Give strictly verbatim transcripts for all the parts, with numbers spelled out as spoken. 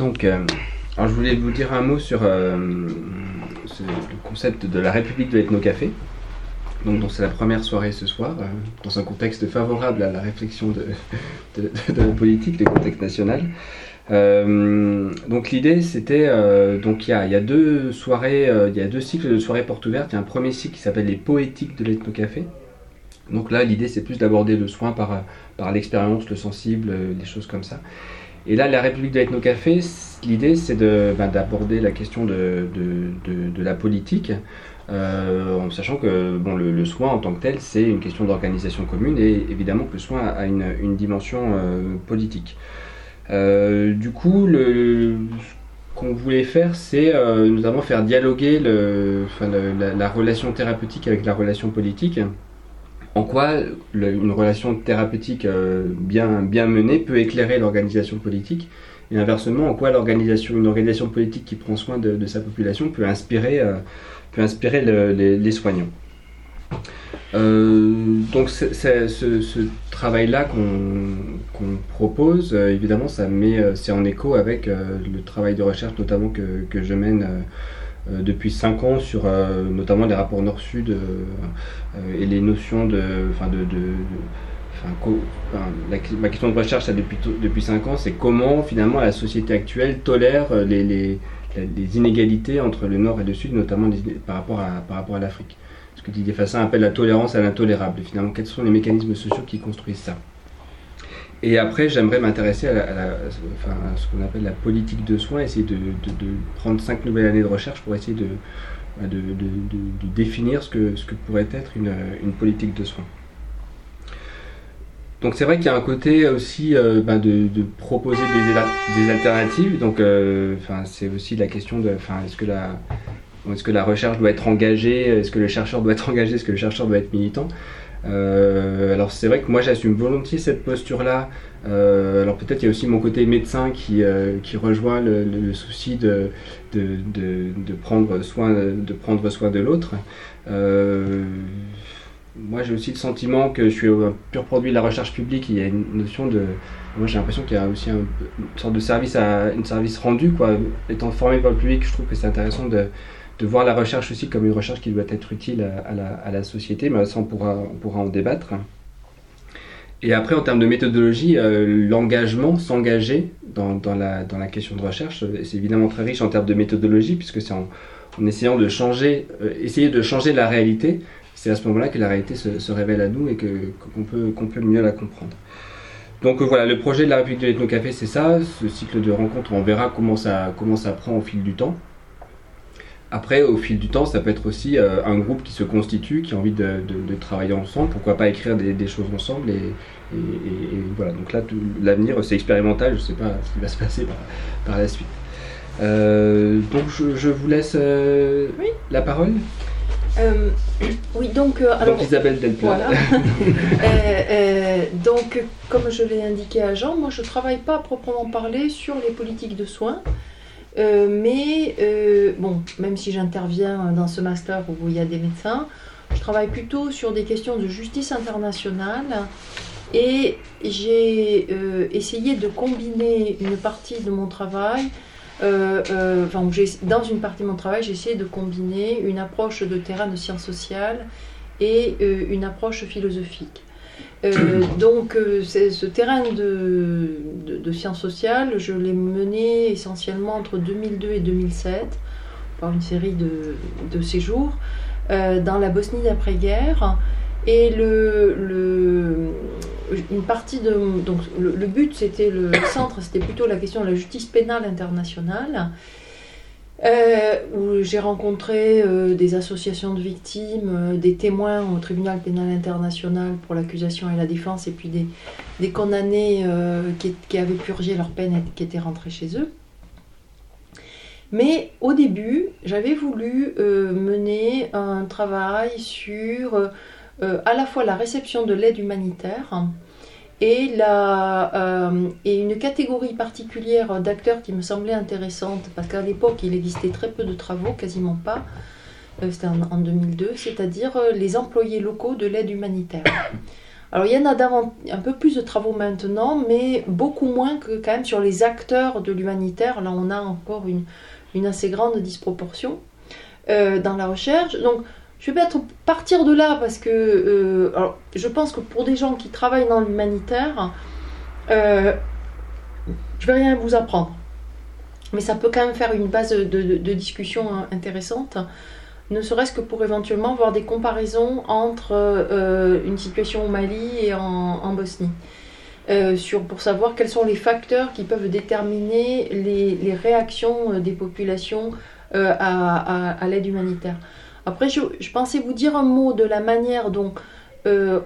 Donc, euh, alors je voulais vous dire un mot sur euh, ce, le concept de la République de l'Ethnocafé. Donc, donc c'est la première soirée ce soir, euh, dans un contexte favorable à la réflexion de, de, de, de la politique, du contexte national. Euh, donc l'idée c'était, euh, donc il y a, y a deux soirées, euh, il y a deux cycles de soirées portes ouvertes. Il y a un premier cycle qui s'appelle les poétiques de l'Ethnocafé. Donc là l'idée c'est plus d'aborder le soin par, par l'expérience, le sensible, des choses comme ça. Et là la République de l'Ethnocafé, l'idée c'est de, ben, d'aborder la question de, de, de, de la politique, euh, en sachant que bon, le, le soin en tant que tel c'est une question d'organisation commune et évidemment que le soin a une, une dimension euh, politique. Euh, du coup, le, ce qu'on voulait faire, c'est euh, notamment faire dialoguer le, enfin, le, la, la relation thérapeutique avec la relation politique. En quoi le, une relation thérapeutique euh, bien, bien menée peut éclairer l'organisation politique, et inversement, en quoi l'organisation, une organisation politique qui prend soin de, de sa population peut inspirer, euh, peut inspirer le, les, les soignants. Euh, donc c'est, c'est, ce, ce travail-là qu'on, qu'on propose, euh, évidemment, ça met, euh, c'est en écho avec euh, le travail de recherche notamment que, que je mène euh, depuis cinq ans sur euh, notamment les rapports Nord-Sud euh, euh, et les notions de, enfin de, de, de enfin, co, enfin, la, ma question de recherche ça, depuis depuis cinq ans, c'est comment finalement la société actuelle tolère les, les, les inégalités entre le Nord et le Sud, notamment les, par rapport à par rapport à l'Afrique. Ce que Didier Fassin appelle la tolérance à l'intolérable. Et finalement, quels sont les mécanismes sociaux qui construisent ça? Et après, j'aimerais m'intéresser à, la, à, la, enfin, à ce qu'on appelle la politique de soins, essayer de, de, de prendre cinq nouvelles années de recherche pour essayer de, de, de, de, de définir ce que, ce que pourrait être une, une politique de soins. Donc c'est vrai qu'il y a un côté aussi euh, ben de, de proposer des, des alternatives. Donc euh, enfin, c'est aussi la question de, enfin, est-ce que la... Est-ce que la recherche doit être engagée? Est-ce que le chercheur doit être engagé? Est-ce que le chercheur doit être militant? euh, Alors c'est vrai que moi j'assume volontiers cette posture-là. Euh, alors peut-être il y a aussi mon côté médecin qui, euh, qui rejoint le, le, le souci de, de, de, de, prendre soin, de prendre soin de l'autre. Euh, moi j'ai aussi le sentiment que je suis un pur produit de la recherche publique. Il y a une notion de... Moi j'ai l'impression qu'il y a aussi un, une sorte de service, à, une service rendu, quoi. Étant formé par le public, je trouve que c'est intéressant de... de voir la recherche aussi comme une recherche qui doit être utile à, à, la, à la société, mais ça on pourra, on pourra en débattre. Et après en termes de méthodologie, euh, l'engagement, s'engager dans, dans, la, dans la question de recherche, c'est évidemment très riche en termes de méthodologie, puisque c'est en, en essayant de changer, euh, essayer de changer la réalité, c'est à ce moment-là que la réalité se, se révèle à nous et que, qu'on, peut, qu'on peut mieux la comprendre. Donc euh, voilà, le projet de la République de l'Ethnocafé, c'est ça, ce cycle de rencontres, on verra comment ça, comment ça prend au fil du temps. Après, au fil du temps, ça peut être aussi euh, un groupe qui se constitue, qui a envie de, de, de travailler ensemble, pourquoi pas écrire des, des choses ensemble, et, et, et, et voilà. Donc là, tout, l'avenir, c'est expérimental, je ne sais pas ce qui va se passer par, par la suite. Euh, donc je, je vous laisse euh, oui. la parole. Euh, oui, donc, euh, alors, donc Isabelle Delplat. Voilà. euh, euh, donc, comme je l'ai indiqué à Jean, moi je ne travaille pas à proprement parler sur les politiques de soins. Euh, mais euh, bon, même si j'interviens dans ce master où il y a des médecins, je travaille plutôt sur des questions de justice internationale et j'ai euh, essayé de combiner une partie de mon travail, euh, euh, enfin, j'ai, dans une partie de mon travail, j'ai essayé de combiner une approche de terrain de sciences sociales et euh, une approche philosophique. Euh, donc euh, c'est, ce terrain de, de, de sciences sociales, je l'ai mené essentiellement entre deux mille deux et deux mille sept par une série de, de séjours euh, dans la Bosnie d'après-guerre. Et le, le, une partie de, donc le, le but, c'était le centre, c'était plutôt la question de la justice pénale internationale. Euh, où j'ai rencontré euh, des associations de victimes, euh, des témoins au tribunal pénal international pour l'accusation et la défense, et puis des, des condamnés euh, qui, qui avaient purgé leur peine et qui étaient rentrés chez eux. Mais au début, j'avais voulu euh, mener un travail sur euh, à la fois la réception de l'aide humanitaire et, la, euh, et une catégorie particulière d'acteurs qui me semblait intéressante, parce qu'à l'époque il existait très peu de travaux, quasiment pas, euh, c'était en, en deux mille deux, c'est-à-dire les employés locaux de l'aide humanitaire. Alors il y en a un peu plus de travaux maintenant, mais beaucoup moins que quand même sur les acteurs de l'humanitaire. Là on a encore une, une assez grande disproportion euh, dans la recherche. Donc je vais peut-être partir de là parce que euh, alors, je pense que pour des gens qui travaillent dans l'humanitaire, euh, je vais rien vous apprendre. Mais ça peut quand même faire une base de, de, de discussion intéressante, ne serait-ce que pour éventuellement voir des comparaisons entre euh, une situation au Mali et en, en Bosnie, euh, sur, pour savoir quels sont les facteurs qui peuvent déterminer les, les réactions des populations euh, à, à, à l'aide humanitaire. Après, je, je pensais vous dire un mot de la manière dont euh,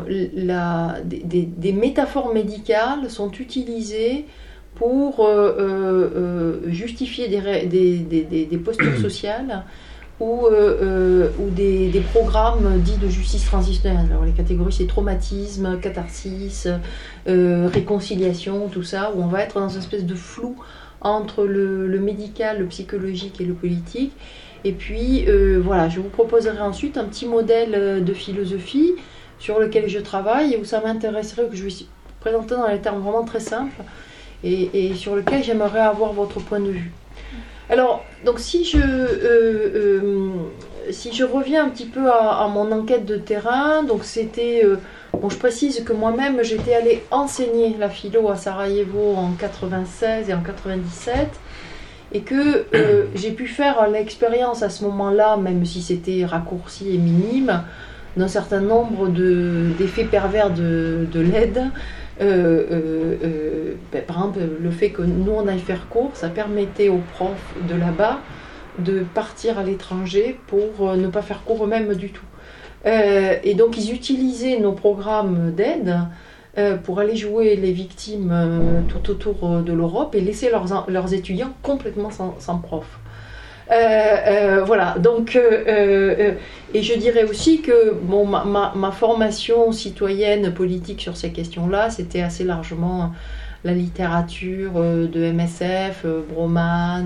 la, des, des métaphores médicales sont utilisées pour euh, euh, justifier des, des, des, des postures sociales ou, euh, euh, ou des, des programmes dits de justice transitionnelle. Alors les catégories c'est traumatisme, catharsis, euh, réconciliation, tout ça, où on va être dans une espèce de flou entre le, le médical, le psychologique et le politique. Et puis euh, voilà, je vous proposerai ensuite un petit modèle de philosophie sur lequel je travaille et où ça m'intéresserait, que je vais présenter dans les termes vraiment très simples, Et, et sur lequel j'aimerais avoir votre point de vue. Alors, donc si je, euh, euh, si je reviens un petit peu à, à mon enquête de terrain, donc c'était, euh, bon, je précise que moi-même j'étais allée enseigner la philo à Sarajevo en quatre-vingt-seize et en quatre-vingt-dix-sept, et que euh, j'ai pu faire l'expérience à ce moment-là, même si c'était raccourci et minime, d'un certain nombre de, d'effets pervers de, de l'aide. Euh, euh, euh, ben, par exemple, le fait que nous on aille faire cours, ça permettait aux profs de là-bas de partir à l'étranger pour euh, ne pas faire cours eux-mêmes du tout. Euh, et donc ils utilisaient nos programmes d'aide euh, pour aller jouer les victimes euh, tout autour de l'Europe et laisser leurs, leurs étudiants complètement sans, sans prof. Euh, euh, voilà, donc, euh, euh, et je dirais aussi que bon, ma, ma, ma formation citoyenne politique sur ces questions-là, c'était assez largement la littérature euh, de M S F, euh, Broman,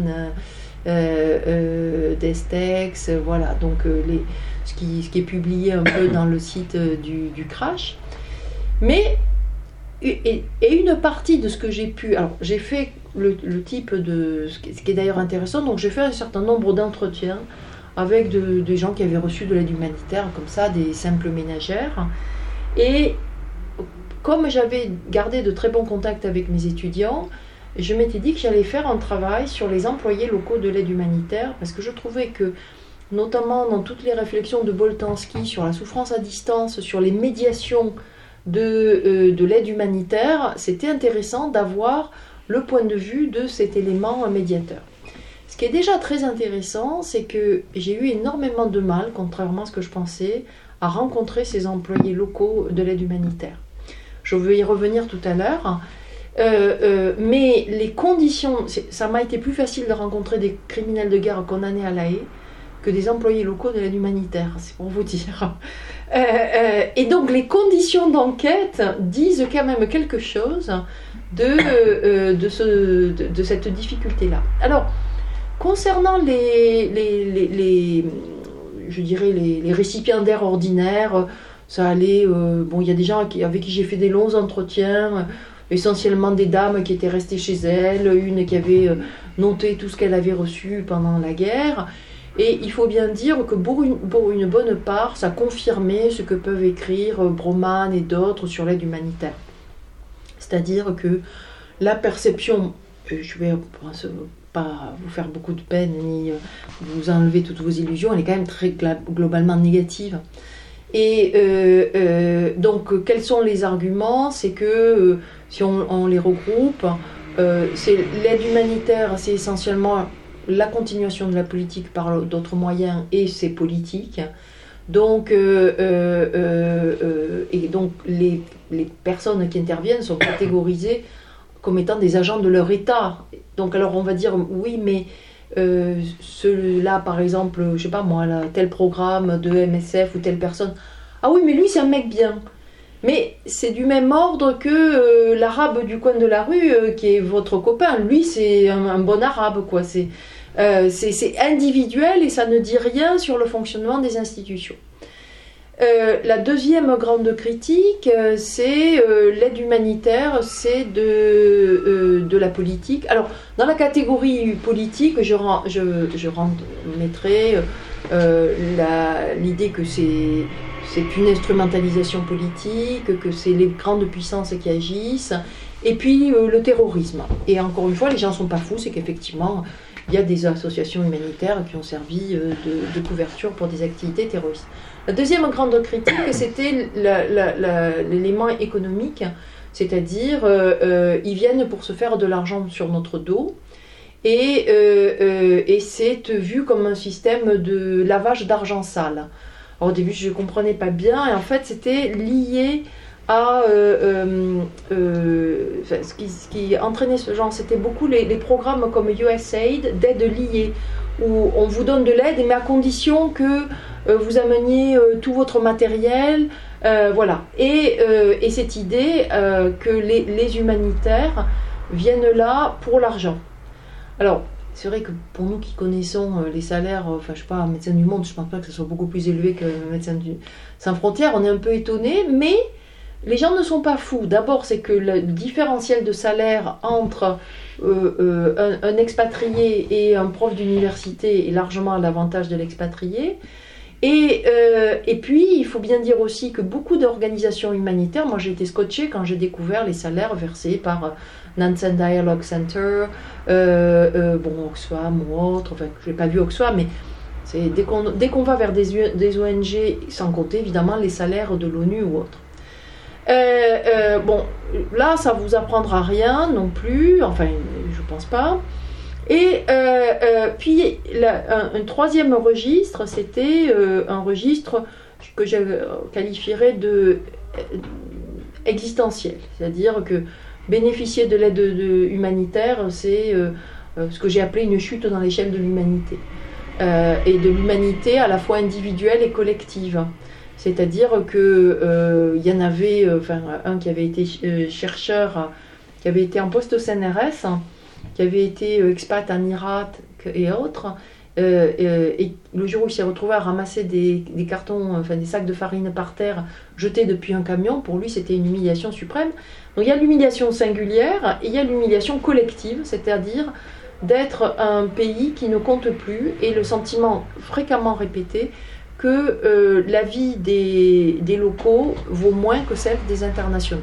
euh, euh, Destex, euh, voilà, donc euh, les, ce, qui, ce qui est publié un peu dans le site du, du Crash. Mais, et, et une partie de ce que j'ai pu, alors j'ai fait Le, le type de... Ce qui est, ce qui est d'ailleurs intéressant, donc j'ai fait un certain nombre d'entretiens avec de, des gens qui avaient reçu de l'aide humanitaire, comme ça, des simples ménagères. Et comme j'avais gardé de très bons contacts avec mes étudiants, je m'étais dit que j'allais faire un travail sur les employés locaux de l'aide humanitaire, parce que je trouvais que, notamment dans toutes les réflexions de Boltanski sur la souffrance à distance, sur les médiations de, euh, de l'aide humanitaire, c'était intéressant d'avoir le point de vue de cet élément médiateur. Ce qui est déjà très intéressant, c'est que j'ai eu énormément de mal, contrairement à ce que je pensais, à rencontrer ces employés locaux de l'aide humanitaire. Je vais y revenir tout à l'heure, euh, euh, mais les conditions, ça m'a été plus facile de rencontrer des criminels de guerre condamnés à La Haye que des employés locaux de l'aide humanitaire, c'est pour vous dire. Euh, euh, et donc les conditions d'enquête disent quand même quelque chose de, euh, de, ce, de, de cette difficulté-là. Alors, concernant les, les, les, les je dirais les, les récipiendaires ordinaires, ça allait, euh, bon, il y a des gens qui, avec qui j'ai fait des longs entretiens, essentiellement des dames qui étaient restées chez elles, une qui avait noté tout ce qu'elle avait reçu pendant la guerre. Et il faut bien dire que pour une, pour une bonne part, ça confirmait ce que peuvent écrire Broman et d'autres sur l'aide humanitaire. C'est-à-dire que la perception, je vais pas vous faire beaucoup de peine ni vous enlever toutes vos illusions, elle est quand même très globalement négative. Et euh, euh, donc, quels sont les arguments? C'est que, euh, si on, on les regroupe, euh, c'est l'aide humanitaire, c'est essentiellement la continuation de la politique par d'autres moyens, et c'est politique. Donc, euh, euh, euh, et donc les, les personnes qui interviennent sont catégorisées comme étant des agents de leur État. Donc, alors on va dire, oui, mais euh, ceux-là, par exemple, je sais pas moi, là, tel programme de M S F ou telle personne, ah oui, mais lui, c'est un mec bien. Mais c'est du même ordre que euh, l'arabe du coin de la rue, euh, qui est votre copain. Lui, c'est un, un bon arabe, quoi. C'est... Euh, c'est, c'est individuel et ça ne dit rien sur le fonctionnement des institutions. Euh, la deuxième grande critique, euh, c'est euh, l'aide humanitaire, c'est de, euh, de la politique. Alors, dans la catégorie politique, je, je, je mettrai euh, l'idée que c'est une instrumentalisation politique, que c'est les grandes puissances qui agissent, et puis euh, le terrorisme. Et encore une fois, les gens ne sont pas fous, c'est qu'effectivement, il y a des associations humanitaires qui ont servi euh, de, de couverture pour des activités terroristes. La deuxième grande critique, c'était l'élément économique, c'est-à-dire euh, euh, ils viennent pour se faire de l'argent sur notre dos, et, euh, euh, et c'est vu comme un système de lavage d'argent sale. Alors, au début, je ne comprenais pas bien, et en fait, c'était lié à euh, euh, euh, enfin, ce, qui, ce qui entraînait ce genre, c'était beaucoup les, les programmes comme U S A I D d'aide liée, où on vous donne de l'aide, mais à condition que euh, vous ameniez euh, tout votre matériel, euh, voilà. Et, euh, et cette idée euh, que les, les humanitaires viennent là pour l'argent. Alors, c'est vrai que pour nous qui connaissons les salaires, enfin je sais pas, Médecins du Monde, je pense pas que ce soit beaucoup plus élevé que Médecins du... sans frontières, on est un peu étonnés, mais les gens ne sont pas fous. D'abord, c'est que le différentiel de salaire entre euh, euh, un, un expatrié et un prof d'université est largement à l'avantage de l'expatrié. Et, euh, et puis, il faut bien dire aussi que beaucoup d'organisations humanitaires, moi j'ai été scotchée quand j'ai découvert les salaires versés par Nansen Dialogue Center, euh, euh, bon, Oxfam ou autre, enfin, je n'ai pas vu Oxfam, mais c'est dès qu'on dès qu'on va vers des, des O N G, sans compter évidemment les salaires de l'ONU ou autre. Euh, euh, bon, là, ça vous apprendra rien non plus, enfin, je pense pas. Et euh, euh, puis, la, un, un troisième registre, c'était euh, un registre que je qualifierais de euh, existentiel, c'est-à-dire que bénéficier de l'aide humanitaire, c'est euh, ce que j'ai appelé une chute dans l'échelle de l'humanité, euh, et de l'humanité à la fois individuelle et collective. C'est-à-dire qu'il euh, y en avait, euh, enfin, un qui avait été euh, chercheur, qui avait été en poste au C N R S, qui avait été euh, expat en Irak et autres, euh, euh, et le jour où il s'est retrouvé à ramasser des, des cartons, enfin des sacs de farine par terre, jetés depuis un camion, pour lui c'était une humiliation suprême. Donc il y a l'humiliation singulière et il y a l'humiliation collective, c'est-à-dire d'être un pays qui ne compte plus, et le sentiment fréquemment répété que euh, la vie des, des locaux vaut moins que celle des internationaux.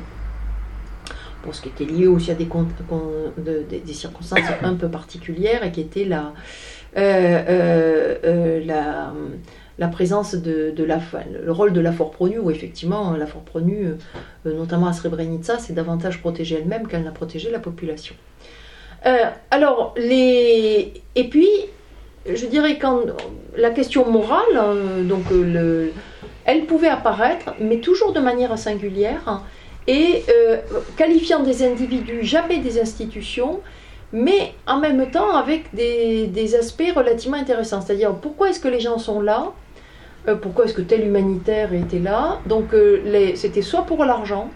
Bon, ce qui était lié aussi à des, de, des, des circonstances un peu particulières, et qui était la, euh, euh, euh, la, la présence de, de la, le rôle de la Forpro-Nu, où effectivement la Forpro-Nu, euh, notamment à Srebrenica, c'est davantage protégée elle-même qu'elle n'a protégé la population. Euh, alors, les... et puis, je dirais quand la question morale, euh, donc euh, le, elle pouvait apparaître, mais toujours de manière singulière, hein, et euh, qualifiant des individus, jamais des institutions, mais en même temps avec des, des aspects relativement intéressants. C'est-à-dire, pourquoi est-ce que les gens sont là, euh, pourquoi est-ce que tel humanitaire était là. Donc euh, c'était soit pour l'argent,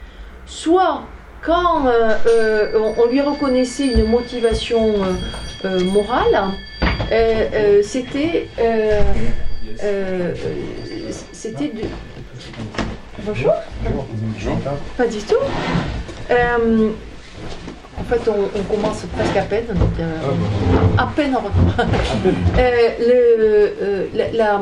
soit quand euh, euh, on, on lui reconnaissait une motivation euh, euh, morale, euh, euh, c'était euh, euh, c'était de... Bonjour. Bonjour. Pas du tout. Euh, en fait, on, on commence presque à peine, donc euh, ah bon. à peine en retour. euh, le, euh, la, la,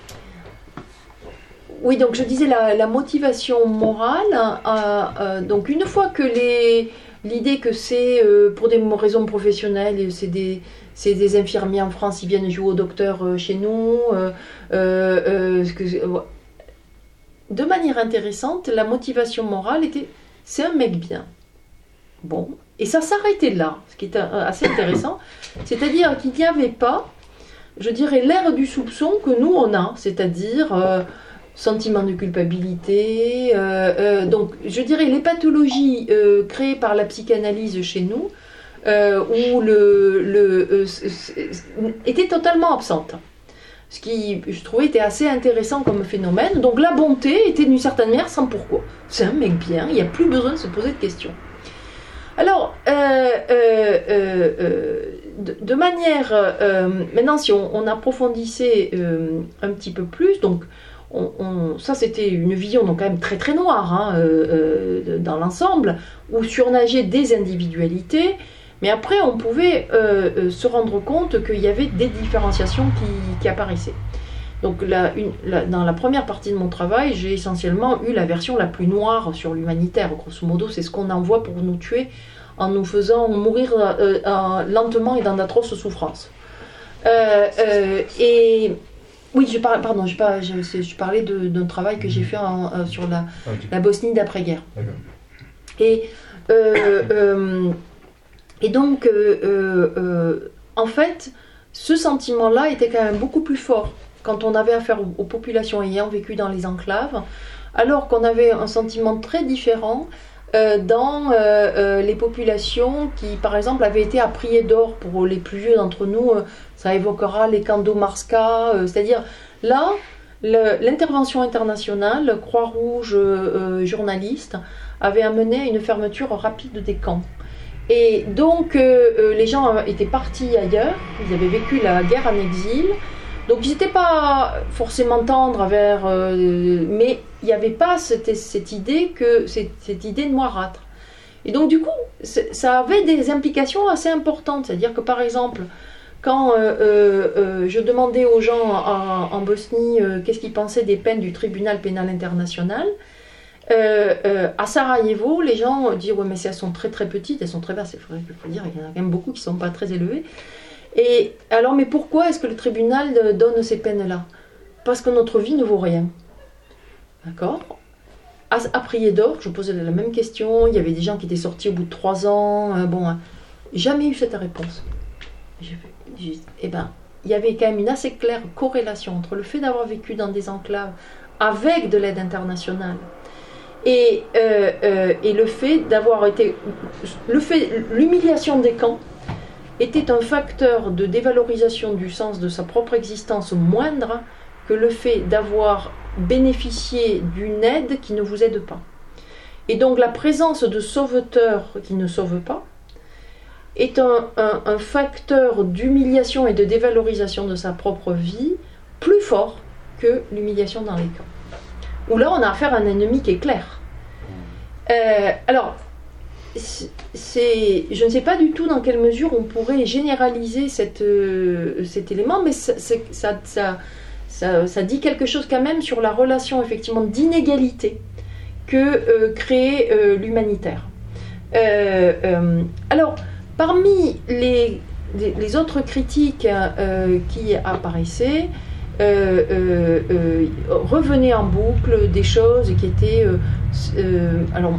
oui, donc je disais la, la motivation morale. Euh, euh, donc une fois que les l'idée que c'est euh, pour des raisons professionnelles, c'est des c'est des infirmiers en France, ils viennent jouer au docteur euh, chez nous. Euh, euh, que, euh, de manière intéressante, la motivation morale était c'est un mec bien. Bon, et ça s'arrêtait là, ce qui est assez intéressant, c'est-à-dire qu'il n'y avait pas, je dirais, l'ère du soupçon que nous on a, c'est-à-dire euh, sentiment de culpabilité, euh, euh, donc je dirais les pathologies euh, créées par la psychanalyse chez nous, euh, où le, le euh, était totalement absente. Ce qui, je trouvais, était assez intéressant comme phénomène. Donc la bonté était d'une certaine manière sans pourquoi. C'est un mec bien, il n'y a plus besoin de se poser de questions. Alors, euh, euh, euh, de, de manière... Euh, maintenant, si on, on approfondissait euh, un petit peu plus, donc on, on, ça c'était une vision donc quand même très très noire hein, euh, euh, dans l'ensemble, où surnageaient des individualités, mais après on pouvait euh, euh, se rendre compte qu'il y avait des différenciations qui, qui apparaissaient. Donc la, une, la, dans la première partie de mon travail, j'ai essentiellement eu la version la plus noire sur l'humanitaire. Grosso modo, c'est ce qu'on envoie pour nous tuer en nous faisant mourir euh, euh, lentement et dans d'atroces souffrances. Euh, euh, et oui, je par, pardon, je, par, je, je parlais de, d'un travail que j'ai fait en, euh, sur la, okay. la Bosnie d'après-guerre. D'accord. Et, euh, euh, et donc, euh, euh, en fait, ce sentiment-là était quand même beaucoup plus fort quand on avait affaire aux, aux populations ayant vécu dans les enclaves, alors qu'on avait un sentiment très différent euh, dans euh, euh, les populations qui, par exemple, avaient été à prier d'or. Pour les plus vieux d'entre nous, euh, ça évoquera les camps d'Omarska, euh, c'est-à-dire là, le, l'intervention internationale, Croix-Rouge, euh, journalistes, avait amené à une fermeture rapide des camps. Et donc, euh, les gens étaient partis ailleurs, ils avaient vécu la guerre en exil, donc ils n'étaient pas forcément tendres vers... Euh, mais il n'y avait pas cette, cette idée que cette, cette idée noirâtre. Et donc du coup, ça avait des implications assez importantes. C'est-à-dire que par exemple, quand euh, euh, je demandais aux gens en, en Bosnie euh, qu'est-ce qu'ils pensaient des peines du tribunal pénal international, euh, euh, à Sarajevo, les gens disaient ouais mais elles sont très très petites, elles sont très basses. C'est vrai qu'il faut dire, il y en a quand même beaucoup qui ne sont pas très élevées. Et alors, mais pourquoi est-ce que le tribunal donne ces peines-là? Parce que notre vie ne vaut rien. D'accord? À, à prier d'or, je posais la même question. Il y avait des gens qui étaient sortis au bout de trois ans. Euh, bon, hein, jamais eu cette réponse. J'ai, j'ai, eh ben, il y avait quand même une assez claire corrélation entre le fait d'avoir vécu dans des enclaves avec de l'aide internationale et, euh, euh, et le fait d'avoir été, le fait, l'humiliation des camps était un facteur de dévalorisation du sens de sa propre existence moindre que le fait d'avoir bénéficié d'une aide qui ne vous aide pas. Et donc la présence de sauveteurs qui ne sauvent pas est un, un, un facteur d'humiliation et de dévalorisation de sa propre vie plus fort que l'humiliation dans les camps. Où là on a affaire à un ennemi qui est clair. Euh, alors, c'est, je ne sais pas du tout dans quelle mesure on pourrait généraliser cette, euh, cet élément, mais ça, c'est, ça, ça, ça, ça dit quelque chose quand même sur la relation effectivement d'inégalité que euh, crée euh, l'humanitaire. Euh, euh, alors, parmi les, les, les autres critiques euh, qui apparaissaient, euh, euh, euh, revenaient en boucle des choses qui étaient... Euh, euh, alors,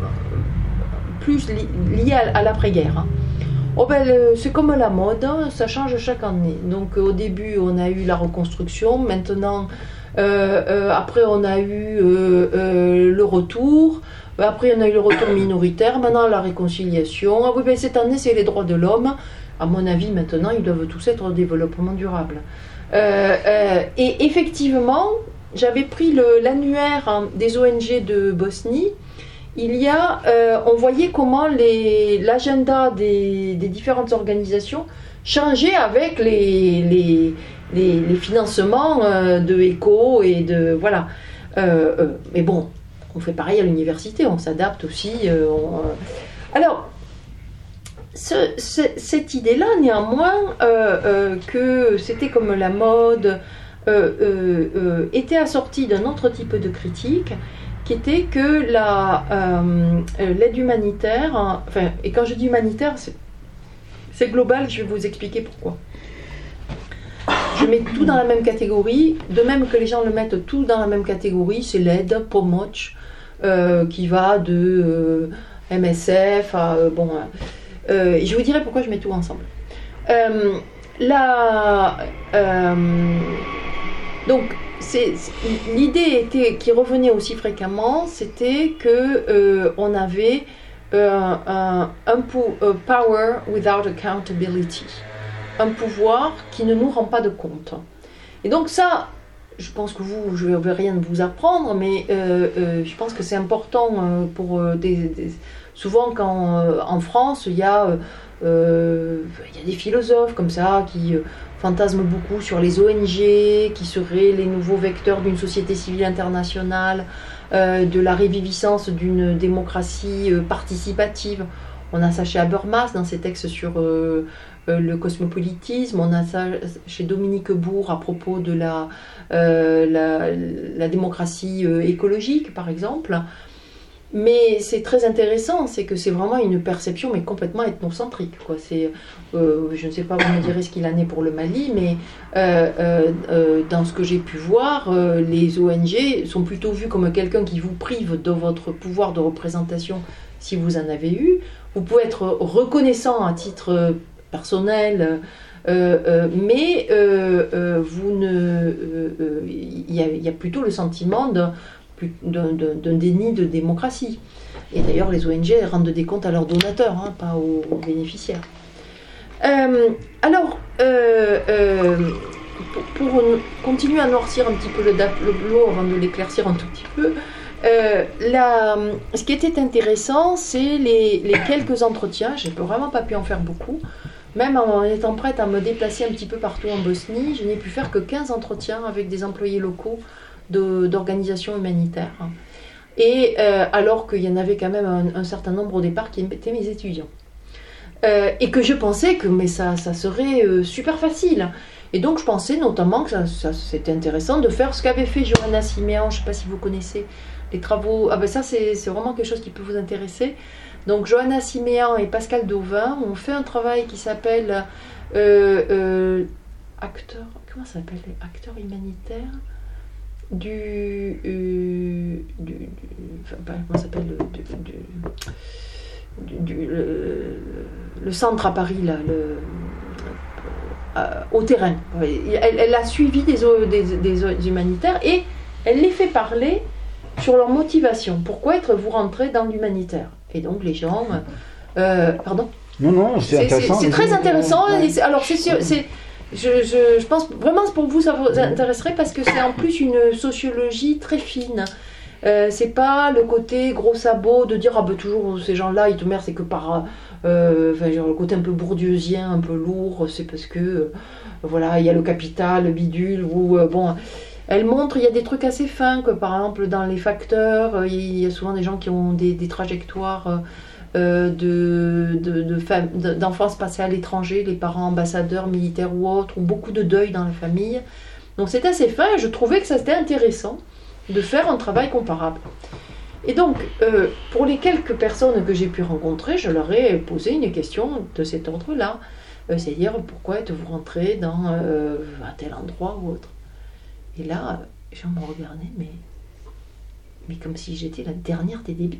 plus li- lié à, à l'après-guerre. Hein. Oh ben, le, c'est comme la mode, ça change chaque année. Donc au début, on a eu la reconstruction, maintenant, euh, euh, après on a eu euh, euh, le retour, après on a eu le retour minoritaire, maintenant la réconciliation. Ah oui, ben, cette année, c'est les droits de l'homme. À mon avis, maintenant, ils doivent tous être au développement durable. Euh, euh, et effectivement, j'avais pris le, l'annuaire hein, des O N G de Bosnie. Il y a, euh, on voyait comment les, l'agenda des, des différentes organisations changeait avec les, les, les, les financements euh, de ECHO et de voilà. Euh, euh, mais bon, on fait pareil à l'université, on s'adapte aussi. Euh, on, euh. Alors, ce, ce, cette idée-là, néanmoins, euh, euh, que c'était comme la mode, euh, euh, euh, était assortie d'un autre type de critique, qui était que la, euh, l'aide humanitaire, hein, enfin, et quand je dis humanitaire, c'est, c'est global, je vais vous expliquer pourquoi. Je mets tout dans la même catégorie, de même que les gens le mettent tout dans la même catégorie, c'est l'aide, pomoc, euh, qui va de euh, M S F à... Euh, bon, euh, je vous dirai pourquoi je mets tout ensemble. Euh, la... Euh, donc, C'est, c'est, l'idée était, qui revenait aussi fréquemment, c'était que euh, on avait euh, un, un pou, uh, power without accountability, un pouvoir qui ne nous rend pas de compte. Et donc ça, je pense que vous, je ne vais rien vous apprendre, mais euh, euh, je pense que c'est important euh, pour euh, des, des, souvent quand euh, en France il y a euh, Euh, il y a des philosophes comme ça qui euh, fantasment beaucoup sur les O N G, qui seraient les nouveaux vecteurs d'une société civile internationale, euh, de la réviviscence d'une démocratie euh, participative. On a ça chez Habermas dans ses textes sur euh, euh, le cosmopolitisme, on a ça chez Dominique Bourg à propos de la, euh, la, la démocratie euh, écologique par exemple. Mais c'est très intéressant, c'est que c'est vraiment une perception mais complètement ethnocentrique, quoi. C'est, euh, je ne sais pas, vous me direz ce qu'il en est pour le Mali, mais euh, euh, euh, dans ce que j'ai pu voir, euh, les O N G sont plutôt vus comme quelqu'un qui vous prive de votre pouvoir de représentation si vous en avez eu. Vous pouvez être reconnaissant à titre personnel, euh, euh, mais euh, euh, vous ne, euh, il euh, y, y a plutôt le sentiment de d'un, d'un, d'un déni de démocratie. Et d'ailleurs, les O N G rendent des comptes à leurs donateurs, hein, pas aux, aux bénéficiaires. Euh, alors, euh, euh, pour, pour continuer à noircir un petit peu le tableau avant de l'éclaircir un tout petit peu, euh, la, ce qui était intéressant, c'est les, les quelques entretiens. J'ai vraiment pas pu en faire beaucoup. Même en étant prête à me déplacer un petit peu partout en Bosnie, je n'ai pu faire que quinze entretiens avec des employés locaux de, d'organisations humanitaires. Et euh, alors qu'il y en avait quand même un, un certain nombre au départ qui étaient mes étudiants. Euh, et que je pensais que mais ça, ça serait euh, super facile. Et donc je pensais notamment que ça, ça, c'était intéressant de faire ce qu'avait fait Johanna Siméan, je ne sais pas si vous connaissez les travaux. Ah ben ça c'est, c'est vraiment quelque chose qui peut vous intéresser. Donc Johanna Siméan et Pascal Dauvin ont fait un travail qui s'appelle euh, euh, acteur, comment ça s'appelle, acteur humanitaire du, euh, du, du enfin, comment ça s'appelle du, du, du, du le, le centre à Paris là, le, euh, au terrain. Elle, elle a suivi des, des, des humanitaires et elle les fait parler sur leur motivation. Pourquoi être-vous rentré dans l'humanitaire? Et donc les gens, euh, pardon. Non non, c'est, c'est intéressant. C'est, c'est très intéressant. Ouais. C'est, alors c'est sûr, c'est, je, je, je pense vraiment pour vous ça vous intéresserait parce que c'est en plus une sociologie très fine. Euh, c'est pas le côté gros sabot de dire ah ben toujours ces gens-là ils te merdent, c'est que par euh, enfin, genre, le côté un peu bourdieusien, un peu lourd, c'est parce que euh, voilà il y a le capital, le bidule ou euh, bon. Elle montre, il y a des trucs assez fins, que par exemple dans les facteurs, il y a souvent des gens qui ont des, des trajectoires euh, de, de, de fam- d'enfance passée à l'étranger, les parents ambassadeurs, militaires ou autres, ont beaucoup de deuil dans la famille. Donc c'est assez fin et je trouvais que ça c'était intéressant de faire un travail comparable. Et donc, euh, pour les quelques personnes que j'ai pu rencontrer, je leur ai posé une question de cet ordre-là. Euh, c'est-à-dire, pourquoi êtes-vous rentré dans euh, un tel endroit ou autre? Et là, les gens me regardaient, mais, mais comme si j'étais la dernière des débiles.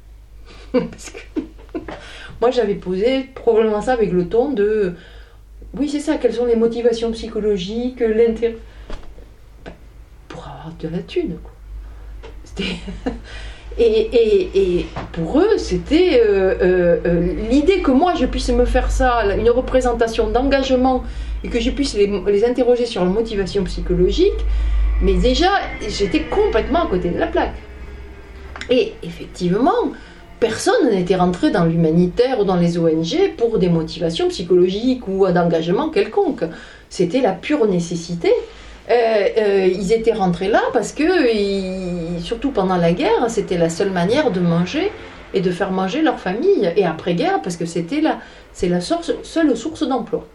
Parce que moi, j'avais posé probablement ça avec le ton de... Oui, c'est ça, quelles sont les motivations psychologiques, l'intérêt... Ben, pour avoir de la thune, quoi. C'était... Et, et, et pour eux, c'était euh, euh, euh, l'idée que moi, je puisse me faire ça, une représentation d'engagement, et que je puisse les, les interroger sur la motivation psychologique, mais déjà, j'étais complètement à côté de la plaque. Et effectivement, personne n'était rentré dans l'humanitaire ou dans les O N G pour des motivations psychologiques ou d'engagement quelconque. C'était la pure nécessité. Euh, euh, ils étaient rentrés là parce que, ils, surtout pendant la guerre, c'était la seule manière de manger et de faire manger leur famille. Et après-guerre, parce que c'était la, c'est la source, seule source d'emploi.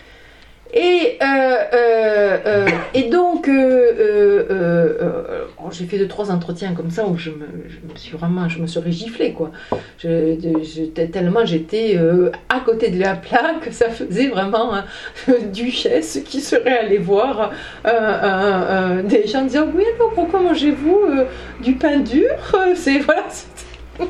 Et, euh, euh, euh, et donc, euh, euh, euh, oh, j'ai fait deux trois entretiens comme ça où je me, je me suis vraiment, je me serais giflée quoi. Je, je, tellement j'étais euh, à côté de la plaque, ça faisait vraiment hein, duchesse qui serait allée voir euh, euh, euh, des gens disant oui alors pourquoi mangez-vous euh, du pain dur? C'est voilà. C'est...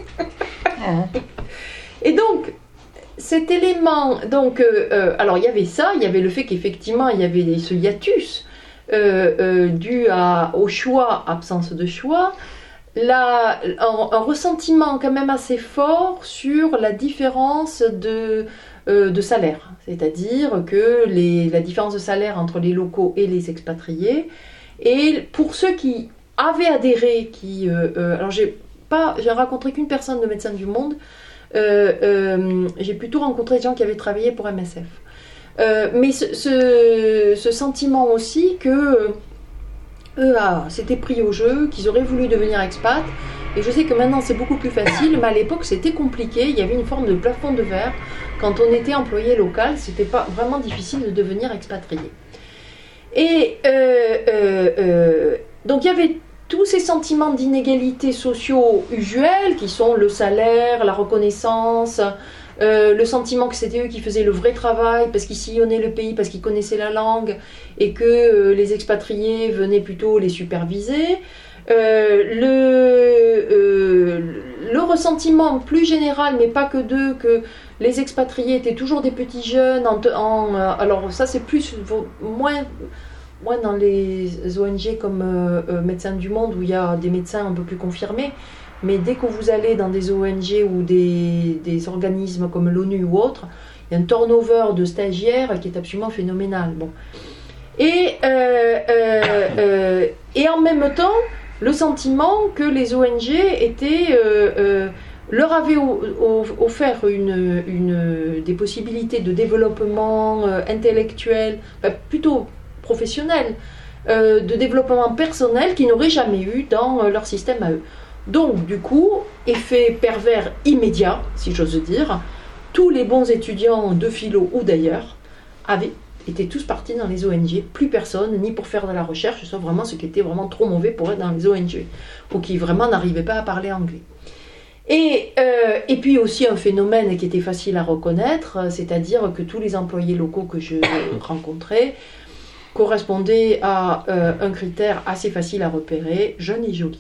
Et donc. Cet élément, donc, euh, euh, alors il y avait ça, il y avait le fait qu'effectivement il y avait ce hiatus euh, euh, dû à, au choix, absence de choix, la, un, un ressentiment quand même assez fort sur la différence de, euh, de salaire, c'est-à-dire que les, la différence de salaire entre les locaux et les expatriés, et pour ceux qui avaient adhéré, qui, euh, euh, alors j'ai pas, j'ai rencontré qu'une personne de Médecins du Monde, euh, euh, j'ai plutôt rencontré des gens qui avaient travaillé pour M S F. Euh, mais ce, ce, ce sentiment aussi que eux ah, s'étaient pris au jeu, qu'ils auraient voulu devenir expat. Et je sais que maintenant c'est beaucoup plus facile, mais à l'époque c'était compliqué. Il y avait une forme de plafond de verre. Quand on était employé local, c'était pas vraiment difficile de devenir expatrié. Et euh, euh, euh, donc il y avait tous ces sentiments d'inégalité sociaux usuels qui sont le salaire, la reconnaissance, euh, le sentiment que c'était eux qui faisaient le vrai travail parce qu'ils sillonnaient le pays, parce qu'ils connaissaient la langue et que euh, les expatriés venaient plutôt les superviser. Euh, le, euh, le ressentiment plus général, mais pas que d'eux, que les expatriés étaient toujours des petits jeunes. En, en, alors ça c'est plus moins, moins dans les O N G comme euh, euh, Médecins du Monde où il y a des médecins un peu plus confirmés. Mais dès que vous allez dans des O N G ou des, des organismes comme l'ONU ou autres, il y a un turnover de stagiaires qui est absolument phénoménal. Bon. Et, euh, euh, euh, et en même temps, le sentiment que les O N G étaient, euh, euh, leur avaient au, au, offert une, une, des possibilités de développement euh, intellectuel, enfin, plutôt professionnel, euh, de développement personnel qu'ils n'auraient jamais eu dans euh, leur système à eux. Donc, du coup, effet pervers immédiat, si j'ose dire, tous les bons étudiants de philo ou d'ailleurs avaient étaient tous partis dans les O N G, plus personne, ni pour faire de la recherche, sauf vraiment ceux qui étaient vraiment trop mauvais pour être dans les O N G, ou qui vraiment n'arrivaient pas à parler anglais. Et, euh, et puis aussi un phénomène qui était facile à reconnaître, c'est-à-dire que tous les employés locaux que je rencontrais correspondaient à euh, un critère assez facile à repérer, jeune et joli.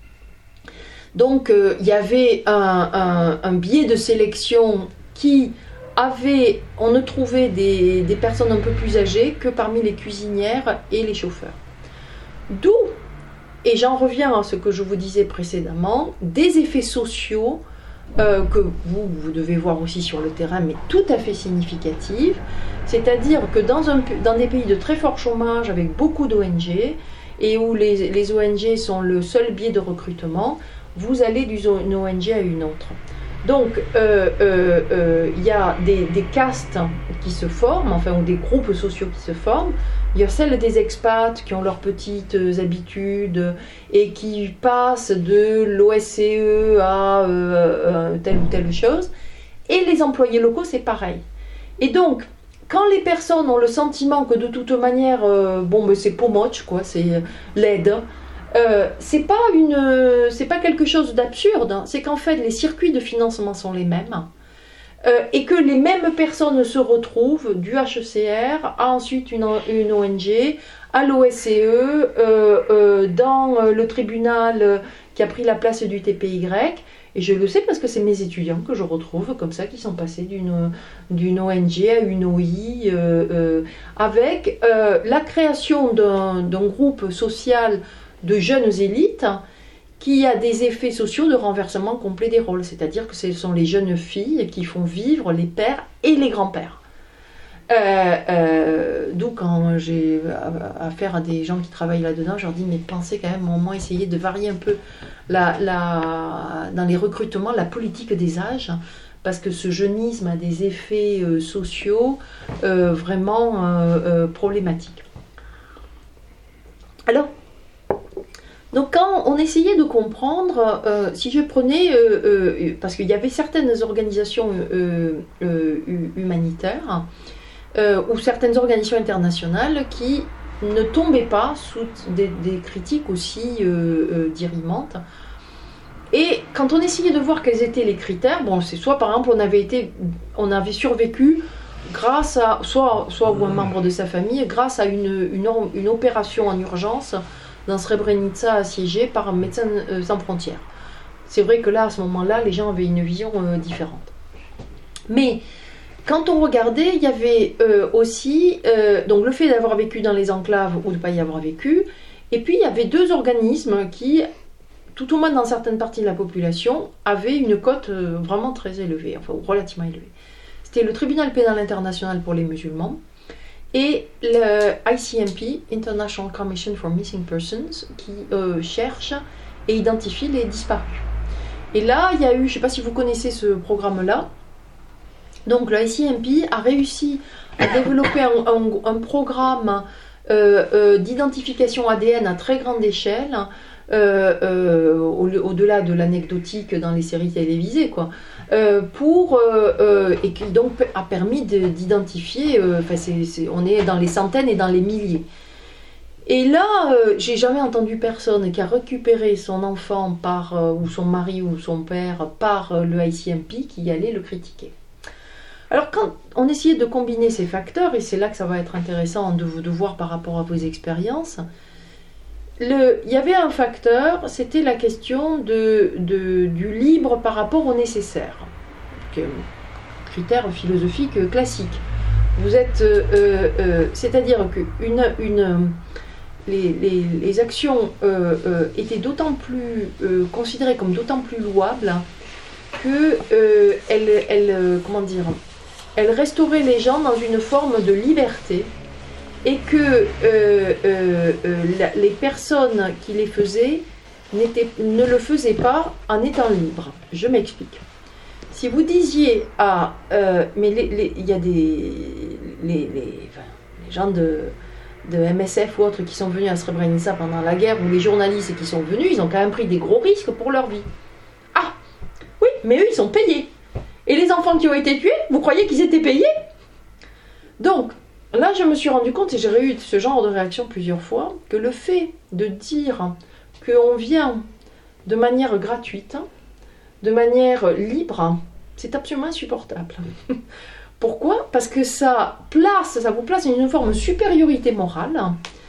Donc euh, il y avait un, un, un biais de sélection qui avait, on ne trouvait des, des personnes un peu plus âgées que parmi les cuisinières et les chauffeurs. D'où, et j'en reviens à ce que je vous disais précédemment, des effets sociaux euh, que vous, vous devez voir aussi sur le terrain, mais tout à fait significatifs. C'est-à-dire que dans, un, dans des pays de très fort chômage, avec beaucoup d'O N G, et où les, les O N G sont le seul biais de recrutement, vous allez d'une O N G à une autre. Donc, euh, euh, euh, il y a des, des castes qui se forment, enfin, ou des groupes sociaux qui se forment. Il y a celles des expats qui ont leurs petites habitudes et qui passent de l'O S C E à euh, telle ou telle chose. Et les employés locaux, c'est pareil. Et donc, quand les personnes ont le sentiment que de toute manière, euh, bon, mais c'est pomoche, quoi, c'est l'aide, Euh, c'est pas une, c'est pas quelque chose d'absurde, hein. C'est qu'en fait les circuits de financement sont les mêmes euh, et que les mêmes personnes se retrouvent du H E C R à ensuite une, une O N G, à l'O S C E, euh, euh, dans le tribunal qui a pris la place du T P Y. Et je le sais parce que c'est mes étudiants que je retrouve comme ça, qui sont passés d'une, d'une O N G à une O I, euh, euh, avec euh, la création d'un, d'un groupe social de jeunes élites qui a des effets sociaux de renversement complet des rôles, c'est-à-dire que ce sont les jeunes filles qui font vivre les pères et les grands-pères. Euh, euh, d'où quand j'ai affaire à des gens qui travaillent là-dedans, je leur dis mais pensez quand même au moins essayer de varier un peu la, la, dans les recrutements la politique des âges, parce que ce jeunisme a des effets euh, sociaux euh, vraiment euh, euh, problématiques. Alors, donc quand on essayait de comprendre, euh, si je prenais, euh, euh, parce qu'il y avait certaines organisations euh, euh, humanitaires euh, ou certaines organisations internationales qui ne tombaient pas sous des, des critiques aussi euh, euh, dirimantes. Et quand on essayait de voir quels étaient les critères, bon, c'est soit par exemple on avait, été, on avait survécu grâce à, soit, soit ou un membre de sa famille, grâce à une, une, une opération en urgence dans Srebrenica assiégé par Médecins sans frontières. C'est vrai que là, à ce moment-là, les gens avaient une vision euh, différente. Mais quand on regardait, il y avait euh, aussi euh, donc le fait d'avoir vécu dans les enclaves ou de ne pas y avoir vécu, et puis il y avait deux organismes qui, tout au moins dans certaines parties de la population, avaient une cote euh, vraiment très élevée, enfin relativement élevée. C'était le Tribunal pénal international pour les musulmans, et le I C M P, International Commission for Missing Persons, qui euh, cherche et identifie les disparus. Et là, il y a eu, je ne sais pas si vous connaissez ce programme-là, donc le I C M P a réussi à développer un, un, un programme euh, euh, d'identification A D N à très grande échelle, euh, euh, au, au-delà de l'anecdotique dans les séries télévisées, quoi, euh, pour, euh, euh, et qui donc a permis de, d'identifier, euh, enfin c'est, c'est, on est dans les centaines et dans les milliers. Et là, euh, j'ai jamais entendu personne qui a récupéré son enfant par, euh, ou son mari ou son père par euh, le I C M P qui allait le critiquer. Alors quand on essayait de combiner ces facteurs, et c'est là que ça va être intéressant de, de voir par rapport à vos expériences, le, il y avait un facteur, c'était la question de, de, du libre par rapport au nécessaire. Donc, critère philosophique classique. Vous êtes, euh, euh, c'est-à-dire qu'une une, les, les, les actions euh, euh, étaient d'autant plus euh, considérées comme d'autant plus louables que euh, elles, elles, euh, comment dire, elles restauraient les gens dans une forme de liberté et que euh, euh, euh, la, les personnes qui les faisaient ne le faisaient pas en étant libres. Je m'explique. Si vous disiez à... Euh, mais il y a des... Les, les, enfin, les gens de, de M S F ou autres qui sont venus à Srebrenica pendant la guerre, ou les journalistes qui sont venus, ils ont quand même pris des gros risques pour leur vie. Ah, oui, mais eux, ils sont payés. Et les enfants qui ont été tués, vous croyez qu'ils étaient payés? Donc, là, je me suis rendu compte, et j'ai eu ce genre de réaction plusieurs fois, que le fait de dire qu'on vient de manière gratuite, de manière libre, c'est absolument insupportable. Pourquoi? Parce que ça place, ça vous place dans une forme de supériorité morale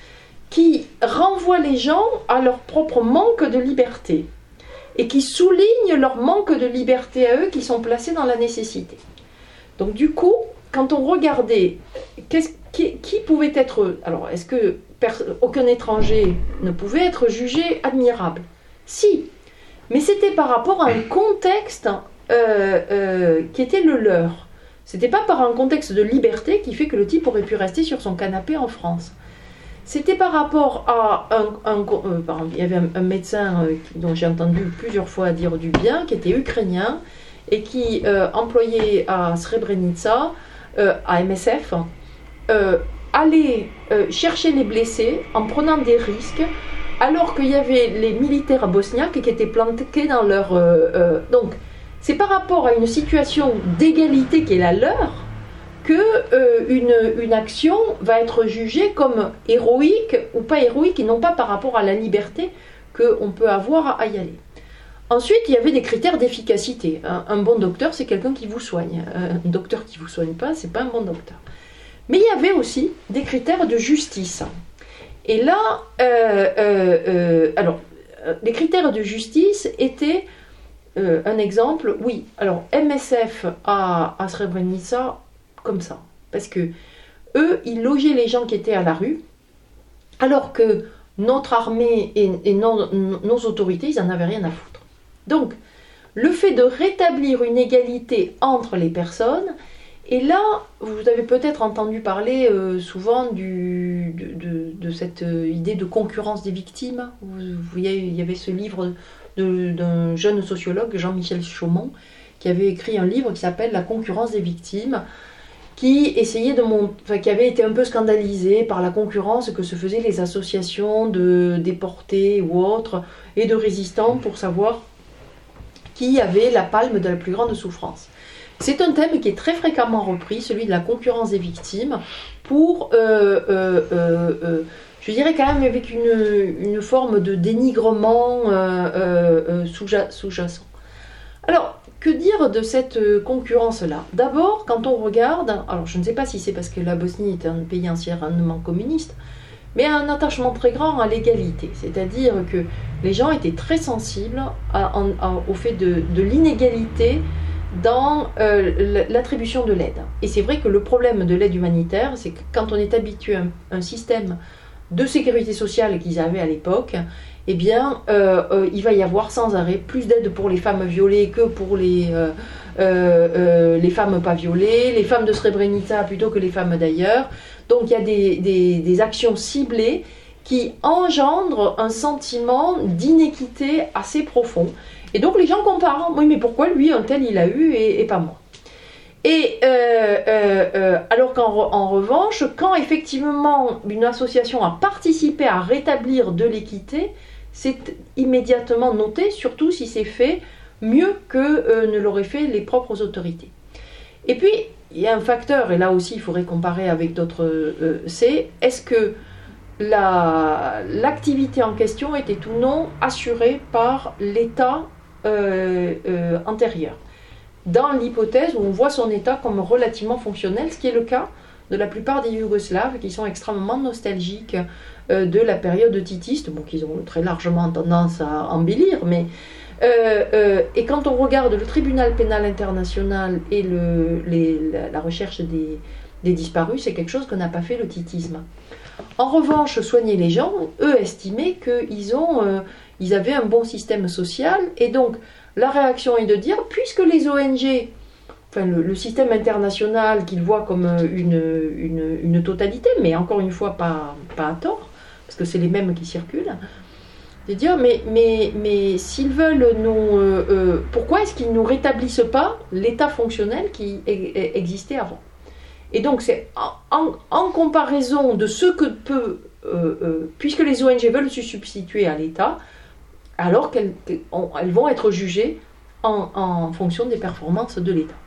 qui renvoie les gens à leur propre manque de liberté et qui souligne leur manque de liberté à eux qui sont placés dans la nécessité. Donc du coup, quand on regardait qu'est-ce, qui, qui pouvait être... Alors, est-ce que pers- aucun étranger ne pouvait être jugé admirable? Si, mais c'était par rapport à un contexte euh, euh, qui était le leur. C'était pas par un contexte de liberté qui fait que le type aurait pu rester sur son canapé en France. C'était par rapport à un... un euh, par exemple, il y avait un, un médecin euh, dont j'ai entendu plusieurs fois dire du bien, qui était ukrainien, et qui euh, employait à Srebrenica, euh, à M S F, euh, allait euh, chercher les blessés en prenant des risques, alors qu'il y avait les militaires bosniaques qui étaient planqués dans leur... Euh, euh, donc, c'est par rapport à une situation d'égalité qui est la leur que euh, une, une action va être jugée comme héroïque ou pas héroïque, et non pas par rapport à la liberté qu'on peut avoir à y aller. Ensuite, il y avait des critères d'efficacité. Un, un bon docteur, c'est quelqu'un qui vous soigne. Un docteur qui ne vous soigne pas, c'est pas un bon docteur. Mais il y avait aussi des critères de justice. Et là, euh, euh, euh, alors, les critères de justice étaient, euh, un exemple, oui, alors M S F à, à Srebrenica, comme ça. Parce que eux, ils logeaient les gens qui étaient à la rue, alors que notre armée et, et nos, nos autorités, ils n'en avaient rien à foutre. Donc, le fait de rétablir une égalité entre les personnes, et là, vous avez peut-être entendu parler euh, souvent du, de, de, de cette euh, idée de concurrence des victimes. Vous, vous voyez, il y avait ce livre de, d'un jeune sociologue, Jean-Michel Chaumont, qui avait écrit un livre qui s'appelle « La concurrence des victimes », qui essayait de mont... enfin, qui avait été un peu scandalisé par la concurrence que se faisaient les associations de déportés ou autres, et de résistants pour savoir qui avait la palme de la plus grande souffrance. C'est un thème qui est très fréquemment repris, celui de la concurrence des victimes, pour, euh, euh, euh, euh, je dirais quand même avec une, une forme de dénigrement euh, euh, sous-jacent. Alors, que dire de cette concurrence-là? D'abord, quand on regarde, alors je ne sais pas si c'est parce que la Bosnie est un pays anciennement communiste, mais un attachement très grand à l'égalité. C'est-à-dire que les gens étaient très sensibles à, à, au fait de, de l'inégalité dans euh, l'attribution de l'aide. Et c'est vrai que le problème de l'aide humanitaire, c'est que quand on est habitué à un, un système de sécurité sociale qu'ils avaient à l'époque, eh bien, euh, euh, il va y avoir sans arrêt plus d'aide pour les femmes violées que pour les, euh, euh, euh, les femmes pas violées, les femmes de Srebrenica plutôt que les femmes d'ailleurs. Donc il y a des, des, des actions ciblées qui engendrent un sentiment d'inéquité assez profond. Et donc les gens comparent. Oui, mais pourquoi lui, un tel, il a eu et, et pas moi? Et euh, euh, euh, alors qu'en re, en revanche, quand effectivement une association a participé à rétablir de l'équité, c'est immédiatement noté, surtout si c'est fait mieux que euh, ne l'auraient fait les propres autorités. Et puis, il y a un facteur, et là aussi il faudrait comparer avec d'autres, euh, c'est est-ce que la, l'activité en question était ou non assurée par l'État euh, euh, antérieur, dans l'hypothèse où on voit son État comme relativement fonctionnel, ce qui est le cas de la plupart des Yougoslaves qui sont extrêmement nostalgiques euh, de la période titiste, bon, qu'ils ont très largement tendance à embellir, mais euh, euh, et quand on regarde le tribunal pénal international et le, les, la, la recherche des, des disparus, c'est quelque chose que n'a pas fait le titisme. En revanche, soigner les gens, eux estimaient qu'ils ont, euh, ils avaient un bon système social, et donc la réaction est de dire, puisque les O N G, enfin le, le système international qu'ils voient comme une, une, une totalité, mais encore une fois pas, pas à tort, parce que c'est les mêmes qui circulent, de dire, mais, mais, mais s'ils veulent nous... Euh, euh, pourquoi est-ce qu'ils ne nous rétablissent pas l'état fonctionnel qui e- existait avant? Et donc c'est en, en, en comparaison de ce que peut... Euh, euh, puisque les O N G veulent se substituer à l'État, alors qu'elles elles vont être jugées en, en fonction des performances de l'État.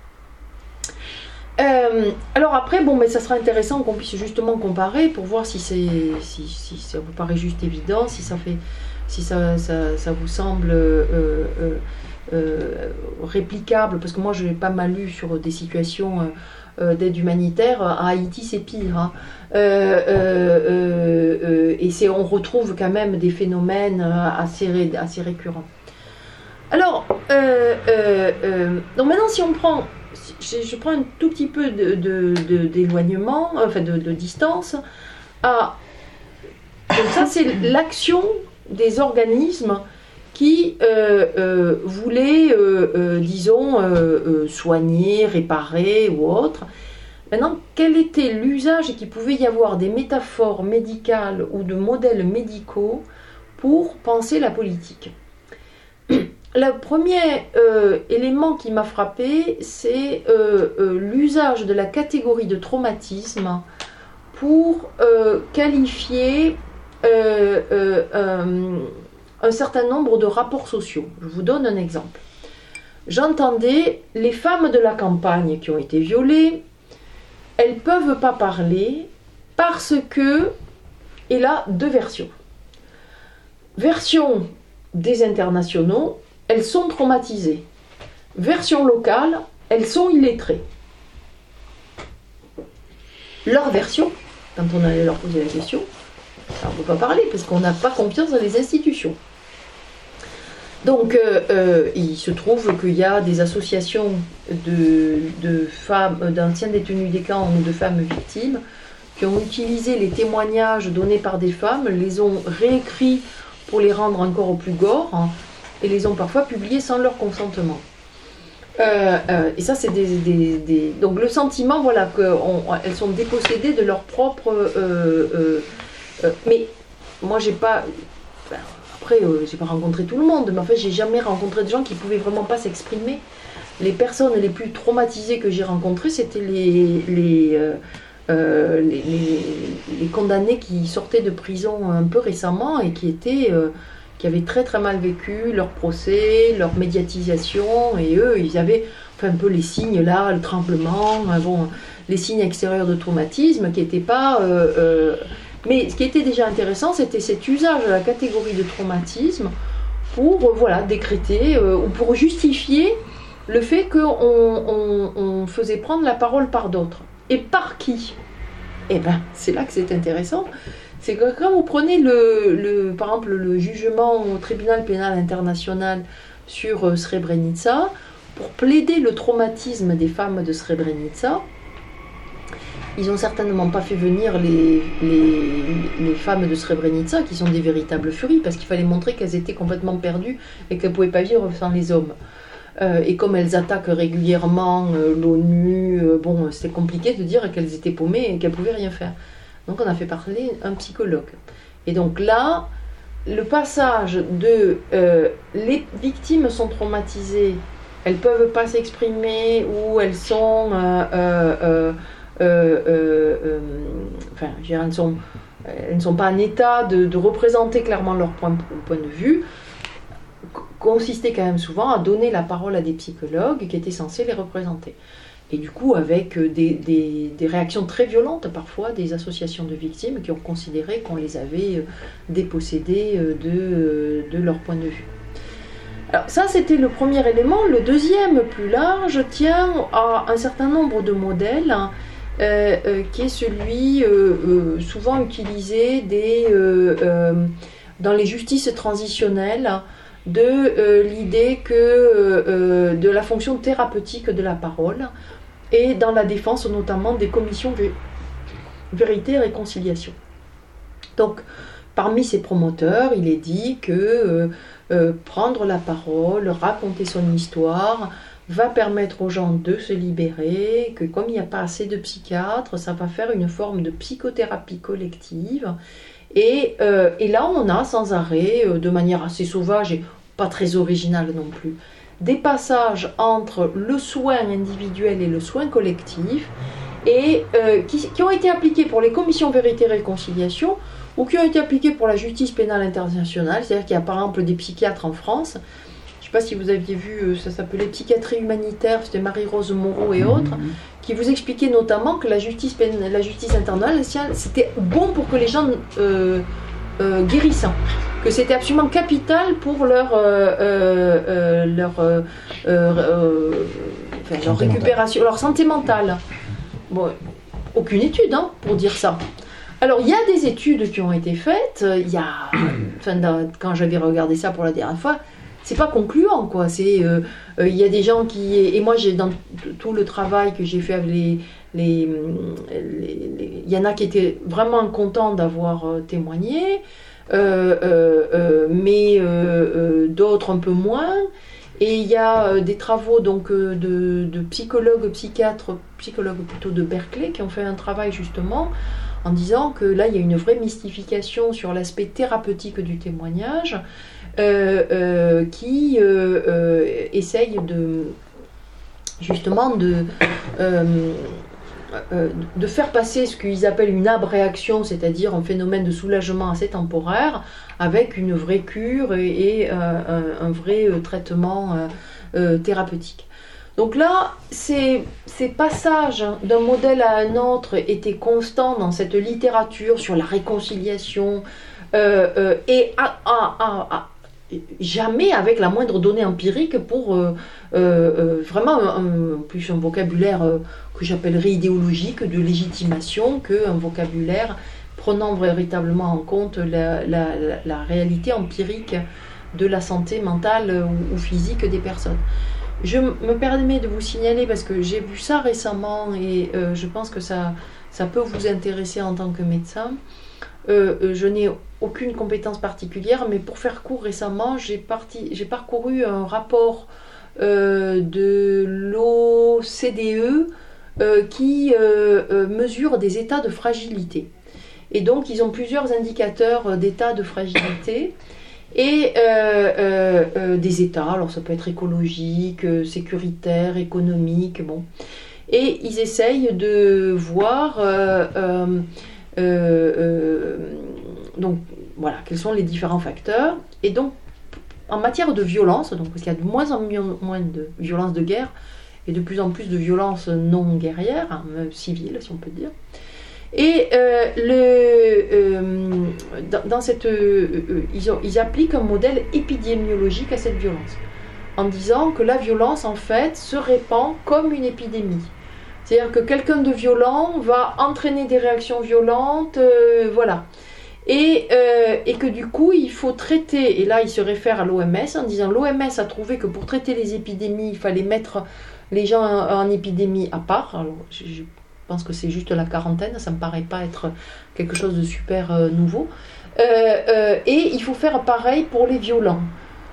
Euh, alors après, bon, mais ça sera intéressant qu'on puisse justement comparer pour voir si, c'est, si, si ça vous paraît juste évident, si ça, fait, si ça, ça, ça vous semble euh, euh, euh, réplicable, parce que moi je l'ai pas mal lu sur des situations euh, d'aide humanitaire. À Haïti c'est pire, hein. euh, euh, euh, et c'est, on retrouve quand même des phénomènes assez, ré, assez récurrents. Alors, euh, euh, euh, donc maintenant si on prend... Je, je prends un tout petit peu de, de, de, d'éloignement, enfin de, de distance. À, donc ça, c'est l'action des organismes qui euh, euh, voulaient, euh, euh, disons, euh, euh, soigner, réparer ou autre. Maintenant, quel était l'usage qu'il pouvait y avoir des métaphores médicales ou de modèles médicaux pour penser la politique ? Le premier euh, élément qui m'a frappé, c'est euh, euh, l'usage de la catégorie de traumatisme pour euh, qualifier euh, euh, euh, un certain nombre de rapports sociaux. Je vous donne un exemple. J'entendais les femmes de la campagne qui ont été violées, elles ne peuvent pas parler parce que, et là, deux versions. Version des internationaux, elles sont traumatisées. Version locale, elles sont illettrées. Leur version, quand on allait leur poser la question, on ne peut pas parler parce qu'on n'a pas confiance dans les institutions. Donc, euh, euh, il se trouve qu'il y a des associations de, de femmes, d'anciens détenus des camps ou de femmes victimes qui ont utilisé les témoignages donnés par des femmes, les ont réécrits pour les rendre encore plus gore, hein, et les ont parfois publiés sans leur consentement. Euh, euh, et ça, c'est des, des, des... Donc le sentiment, voilà, qu'elles sont dépossédées de leur propre... Euh, euh, euh, mais moi, j'ai pas... Ben, après, euh, j'ai pas rencontré tout le monde, mais en fait, j'ai jamais rencontré de gens qui pouvaient vraiment pas s'exprimer. Les personnes les plus traumatisées que j'ai rencontrées, c'était les... les euh, euh, les, les, les condamnés qui sortaient de prison un peu récemment et qui étaient... Euh, qui avaient très très mal vécu leur procès, leur médiatisation, et eux, ils avaient enfin, un peu les signes là, le tremblement, bon, les signes extérieurs de traumatisme qui n'étaient pas... Euh, euh, mais ce qui était déjà intéressant, c'était cet usage de la catégorie de traumatisme pour euh, voilà, décréter, euh, ou pour justifier le fait qu'on on, on faisait prendre la parole par d'autres. Et par qui ? Eh bien, c'est là que c'est intéressant. C'est que quand vous prenez le, le, par exemple le jugement au tribunal pénal international sur euh, Srebrenica, pour plaider le traumatisme des femmes de Srebrenica, ils n'ont certainement pas fait venir les, les, les femmes de Srebrenica qui sont des véritables furies, parce qu'il fallait montrer qu'elles étaient complètement perdues et qu'elles ne pouvaient pas vivre sans les hommes. Euh, et comme elles attaquent régulièrement euh, l'ONU, euh, bon, c'était compliqué de dire qu'elles étaient paumées et qu'elles ne pouvaient rien faire. Donc on a fait parler un psychologue. Et donc là, le passage de euh, les victimes sont traumatisées, elles ne peuvent pas s'exprimer ou elles sont, euh, euh, euh, euh, euh, enfin, je veux dire, elles, sont, elles ne sont pas en état de, de représenter clairement leur point, point de vue, consistait quand même souvent à donner la parole à des psychologues qui étaient censés les représenter. Et du coup, avec des, des, des réactions très violentes, parfois, des associations de victimes qui ont considéré qu'on les avait dépossédées de, de leur point de vue. Alors ça, c'était le premier élément. Le deuxième, plus large, tient à un certain nombre de modèles, euh, euh, qui est celui euh, euh, souvent utilisé des, euh, euh, dans les justices transitionnelles, de euh, l'idée que euh, de la fonction thérapeutique de la parole, et dans la défense notamment des commissions vé- vérité et réconciliation. Donc, parmi ces promoteurs, il est dit que euh, euh, prendre la parole, raconter son histoire, va permettre aux gens de se libérer, que comme il n'y a pas assez de psychiatres, ça va faire une forme de psychothérapie collective. Et, euh, et là, on a sans arrêt, euh, de manière assez sauvage et pas très originale non plus, des passages entre le soin individuel et le soin collectif, et euh, qui, qui ont été appliqués pour les commissions vérité et réconciliation, ou qui ont été appliqués pour la justice pénale internationale. C'est-à-dire qu'il y a par exemple des psychiatres en France, je ne sais pas si vous aviez vu, ça s'appelait psychiatrie humanitaire, c'était Marie-Rose Moreau et autres, qui vous expliquaient notamment que la justice, pénale, la justice internationale, c'était bon pour que les gens euh, euh, guérissent, que c'était absolument capital pour leur, euh, euh, leur, euh, euh, enfin, leur récupération, leur santé mentale. Bon, aucune étude hein, pour dire ça. Alors, il y a des études qui ont été faites, il y a, enfin, dans, quand j'avais regardé ça pour la dernière fois, c'est pas concluant, quoi. C'est, euh, euh, il y a des gens qui... Et moi, j'ai, dans tout le travail que j'ai fait avec les... les, les, les il y en a qui étaient vraiment contents d'avoir euh, témoigné, euh, euh, euh, mais euh, euh, d'autres un peu moins. Et il y a euh, des travaux donc, euh, de, de psychologues, psychiatres, psychologues plutôt de Berkeley, qui ont fait un travail justement en disant que là, il y a une vraie mystification sur l'aspect thérapeutique du témoignage, euh, euh, qui euh, euh, essaye de, justement de, euh, euh, de faire passer ce qu'ils appellent une abréaction, c'est-à-dire un phénomène de soulagement assez temporaire, avec une vraie cure et, et euh, un, un vrai euh, traitement euh, euh, thérapeutique. Donc là, ces, ces passages d'un modèle à un autre étaient constants dans cette littérature sur la réconciliation, euh, euh, et à, à, à, à, jamais avec la moindre donnée empirique pour euh, euh, vraiment un, un, plus un vocabulaire euh, que j'appellerais idéologique, de légitimation, qu'un vocabulaire prenant véritablement en compte la, la, la, la réalité empirique de la santé mentale ou, ou physique des personnes. Je me permets de vous signaler, parce que j'ai vu ça récemment et euh, je pense que ça, ça peut vous intéresser en tant que médecin. Euh, je n'ai aucune compétence particulière, mais pour faire court, récemment, j'ai, parti, j'ai parcouru un rapport euh, de l'O C D E euh, qui euh, euh, mesure des états de fragilité. Et donc, ils ont plusieurs indicateurs d'état de fragilité. Et euh, euh, euh, des états, alors ça peut être écologique, euh, sécuritaire, économique, bon. Et ils essayent de voir euh, euh, euh, euh, donc, voilà, quels sont les différents facteurs. Et donc, en matière de violence, donc, parce qu'il y a de moins en moins de violences de guerre et de plus en plus de violences non guerrières, hein, civiles, si on peut dire. Et euh, le, euh, dans, dans cette, euh, euh, ils, ont, ils appliquent un modèle épidémiologique à cette violence, en disant que la violence, en fait, se répand comme une épidémie. C'est-à-dire que quelqu'un de violent va entraîner des réactions violentes, euh, voilà. Et, euh, et que du coup, il faut traiter, et là, il se réfère à l'O M S, en disant l'O M S a trouvé que pour traiter les épidémies, il fallait mettre les gens en, en épidémie à part. Alors, je, je pense que c'est juste la quarantaine, ça me paraît pas être quelque chose de super euh, nouveau. Euh, euh, et il faut faire pareil pour les violents.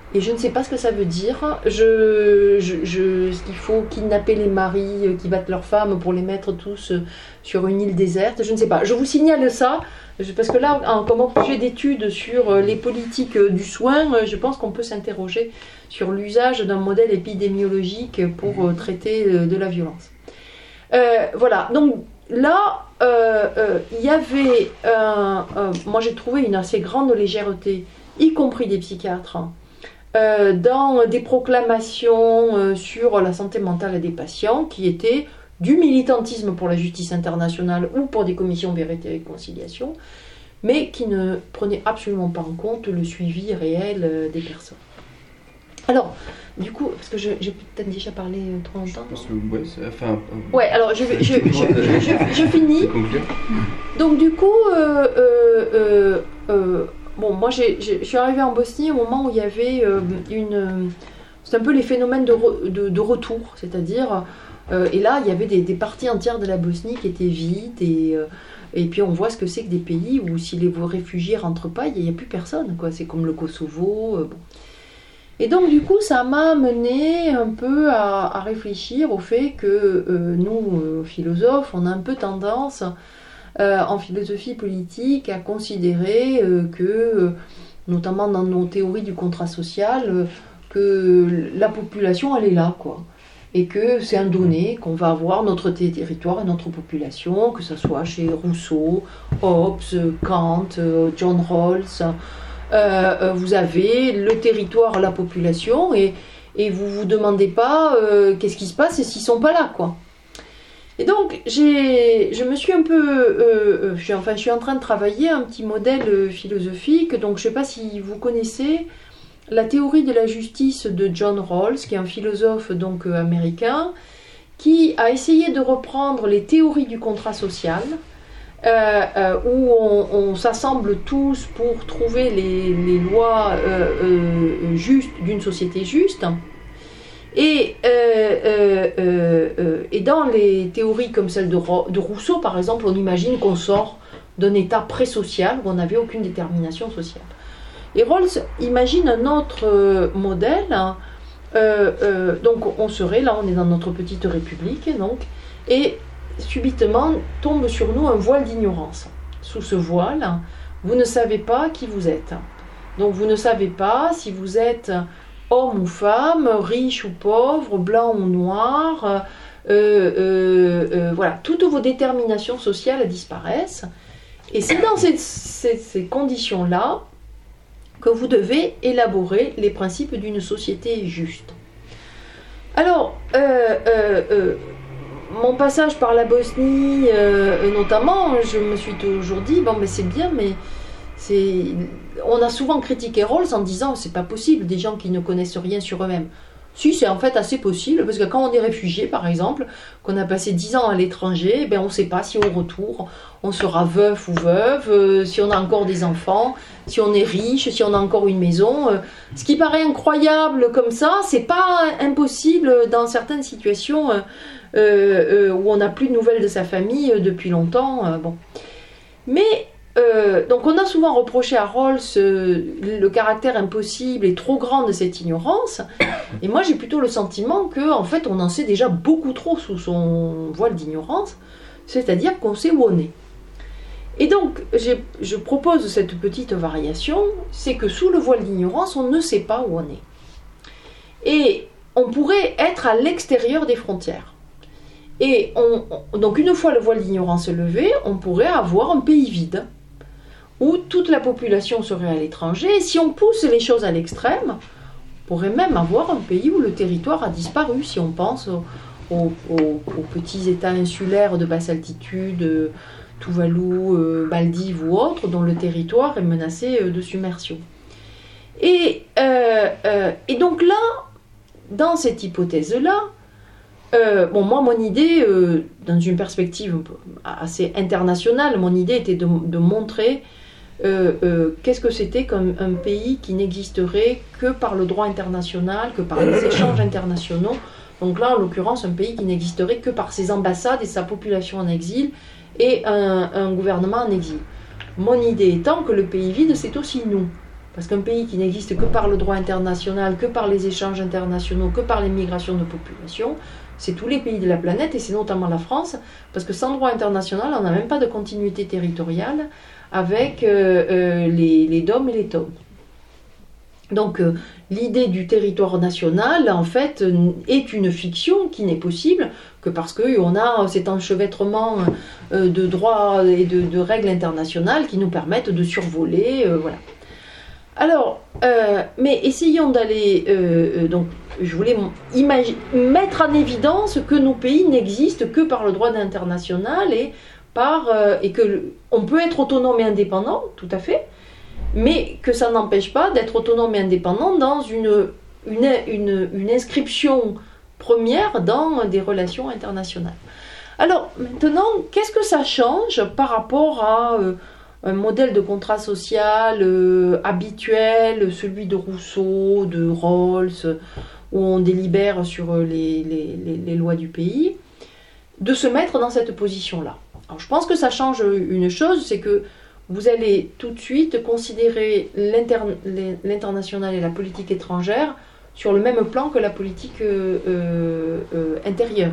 Et je ne sais pas ce que ça veut dire. Je, je, je, est-ce qu'il faut kidnapper les maris qui battent leurs femmes pour les mettre tous sur une île déserte? Je ne sais pas. Je vous signale ça, parce que là, en, comme objet d'étude sur les politiques du soin, je pense qu'on peut s'interroger sur l'usage d'un modèle épidémiologique pour traiter de la violence. Euh, voilà, donc là, euh, euh, il y avait, un, un, moi j'ai trouvé une assez grande légèreté, y compris des psychiatres, Euh, dans des proclamations euh, sur la santé mentale des patients qui étaient du militantisme pour la justice internationale ou pour des commissions vérité et réconciliation, mais qui ne prenaient absolument pas en compte le suivi réel euh, des personnes. Alors, du coup, parce que je, j'ai peut-être déjà parlé euh, trop longtemps. Je pense que, ouais, c'est, enfin, euh, ouais, alors je, je, je, je, je, je finis. Donc du coup, euh, euh, euh, euh, bon, moi j'ai, j'ai, je suis arrivée en Bosnie au moment où il y avait euh, une... C'est un peu les phénomènes de, re, de, de retour, c'est-à-dire... Euh, et là, il y avait des, des parties entières de la Bosnie qui étaient vides, et, euh, et puis on voit ce que c'est que des pays où si les réfugiés ne rentrent pas, il n'y a, a plus personne, quoi. C'est comme le Kosovo. Euh, bon. Et donc du coup, ça m'a amené un peu à, à réfléchir au fait que euh, nous, euh, philosophes, on a un peu tendance... Euh, en philosophie politique, à considérer euh, que, euh, notamment dans nos théories du contrat social, euh, que la population, elle est là, quoi. Et que c'est un donné, qu'on va avoir notre territoire et notre population, que ce soit chez Rousseau, Hobbes, Kant, euh, John Rawls. Euh, euh, vous avez le territoire, la population, et, et vous ne vous demandez pas euh, qu'est-ce qui se passe et s'ils ne sont pas là, quoi. Et donc, j'ai, je me suis un peu, euh, je suis, enfin, je suis en train de travailler un petit modèle philosophique. Donc, je ne sais pas si vous connaissez la théorie de la justice de John Rawls, qui est un philosophe donc américain, qui a essayé de reprendre les théories du contrat social, euh, euh, où on, on s'assemble tous pour trouver les, les lois euh, euh, justes d'une société juste. Et, euh, euh, euh, euh, et dans les théories comme celle de, Ro- de Rousseau, par exemple, on imagine qu'on sort d'un état pré-social où on n'avait aucune détermination sociale. Et Rawls imagine un autre euh, modèle. Hein, euh, euh, donc on serait, là on est dans notre petite république, donc, et subitement tombe sur nous un voile d'ignorance. Sous ce voile, vous ne savez pas qui vous êtes. Donc vous ne savez pas si vous êtes... homme ou femme, riche ou pauvre, blanc ou noir, euh, euh, euh, voilà, toutes vos déterminations sociales disparaissent. Et c'est dans ces, ces, ces conditions-là que vous devez élaborer les principes d'une société juste. Alors, euh, euh, euh, mon passage par la Bosnie, euh, notamment, je me suis toujours dit, bon, mais c'est bien, mais c'est... on a souvent critiqué Rawls en disant c'est pas possible des gens qui ne connaissent rien sur eux-mêmes. Si, c'est en fait assez possible, parce que quand on est réfugié par exemple, qu'on a passé dix ans à l'étranger, ben on ne sait pas si au retour on sera veuf ou veuve, euh, si on a encore des enfants, si on est riche, si on a encore une maison. Euh, ce qui paraît incroyable comme ça, c'est pas impossible dans certaines situations euh, euh, où on n'a plus de nouvelles de sa famille euh, depuis longtemps. Euh, bon. Mais Euh, donc on a souvent reproché à Rawls euh, le caractère impossible et trop grand de cette ignorance, et moi j'ai plutôt le sentiment qu'en fait on en sait déjà beaucoup trop sous son voile d'ignorance, c'est-à-dire qu'on sait où on est. Et donc j'ai, je propose cette petite variation, c'est que sous le voile d'ignorance on ne sait pas où on est. Et on pourrait être à l'extérieur des frontières. Et on, on, donc une fois le voile d'ignorance levé, on pourrait avoir un pays vide, où toute la population serait à l'étranger, et si on pousse les choses à l'extrême, on pourrait même avoir un pays où le territoire a disparu, si on pense aux, aux, aux, aux petits états insulaires de basse altitude, Tuvalu, Maldives ou autres, dont le territoire est menacé de submersion. Et, euh, euh, et donc là, dans cette hypothèse-là, Euh, bon, moi, mon idée, euh, dans une perspective un peu assez internationale, mon idée était de, de montrer euh, euh, qu'est-ce que c'était comme un pays qui n'existerait que par le droit international, que par les échanges internationaux. Donc là, en l'occurrence, un pays qui n'existerait que par ses ambassades et sa population en exil et un, un gouvernement en exil. Mon idée étant que le pays vide, c'est aussi nous. Parce qu'un pays qui n'existe que par le droit international, que par les échanges internationaux, que par les migrations de population, c'est tous les pays de la planète, et c'est notamment la France, parce que sans droit international, on n'a même pas de continuité territoriale avec euh, euh, les, les D O M et les T O M. Donc euh, l'idée du territoire national, en fait, est une fiction qui n'est possible que parce qu'on a cet enchevêtrement euh, de droits et de, de règles internationales qui nous permettent de survoler, euh, voilà. Alors, euh, mais essayons d'aller, euh, euh, donc je voulais mettre en évidence que nos pays n'existent que par le droit international et, par, euh, et que on peut être autonome et indépendant, tout à fait, mais que ça n'empêche pas d'être autonome et indépendant dans une, une, une, une inscription première dans des relations internationales. Alors maintenant, qu'est-ce que ça change par rapport à euh, un modèle de contrat social euh, habituel, celui de Rousseau, de Rawls, où on délibère sur les, les, les, les lois du pays, de se mettre dans cette position-là. Alors je pense que ça change une chose, c'est que vous allez tout de suite considérer l'international et la politique étrangère sur le même plan que la politique euh, euh, intérieure.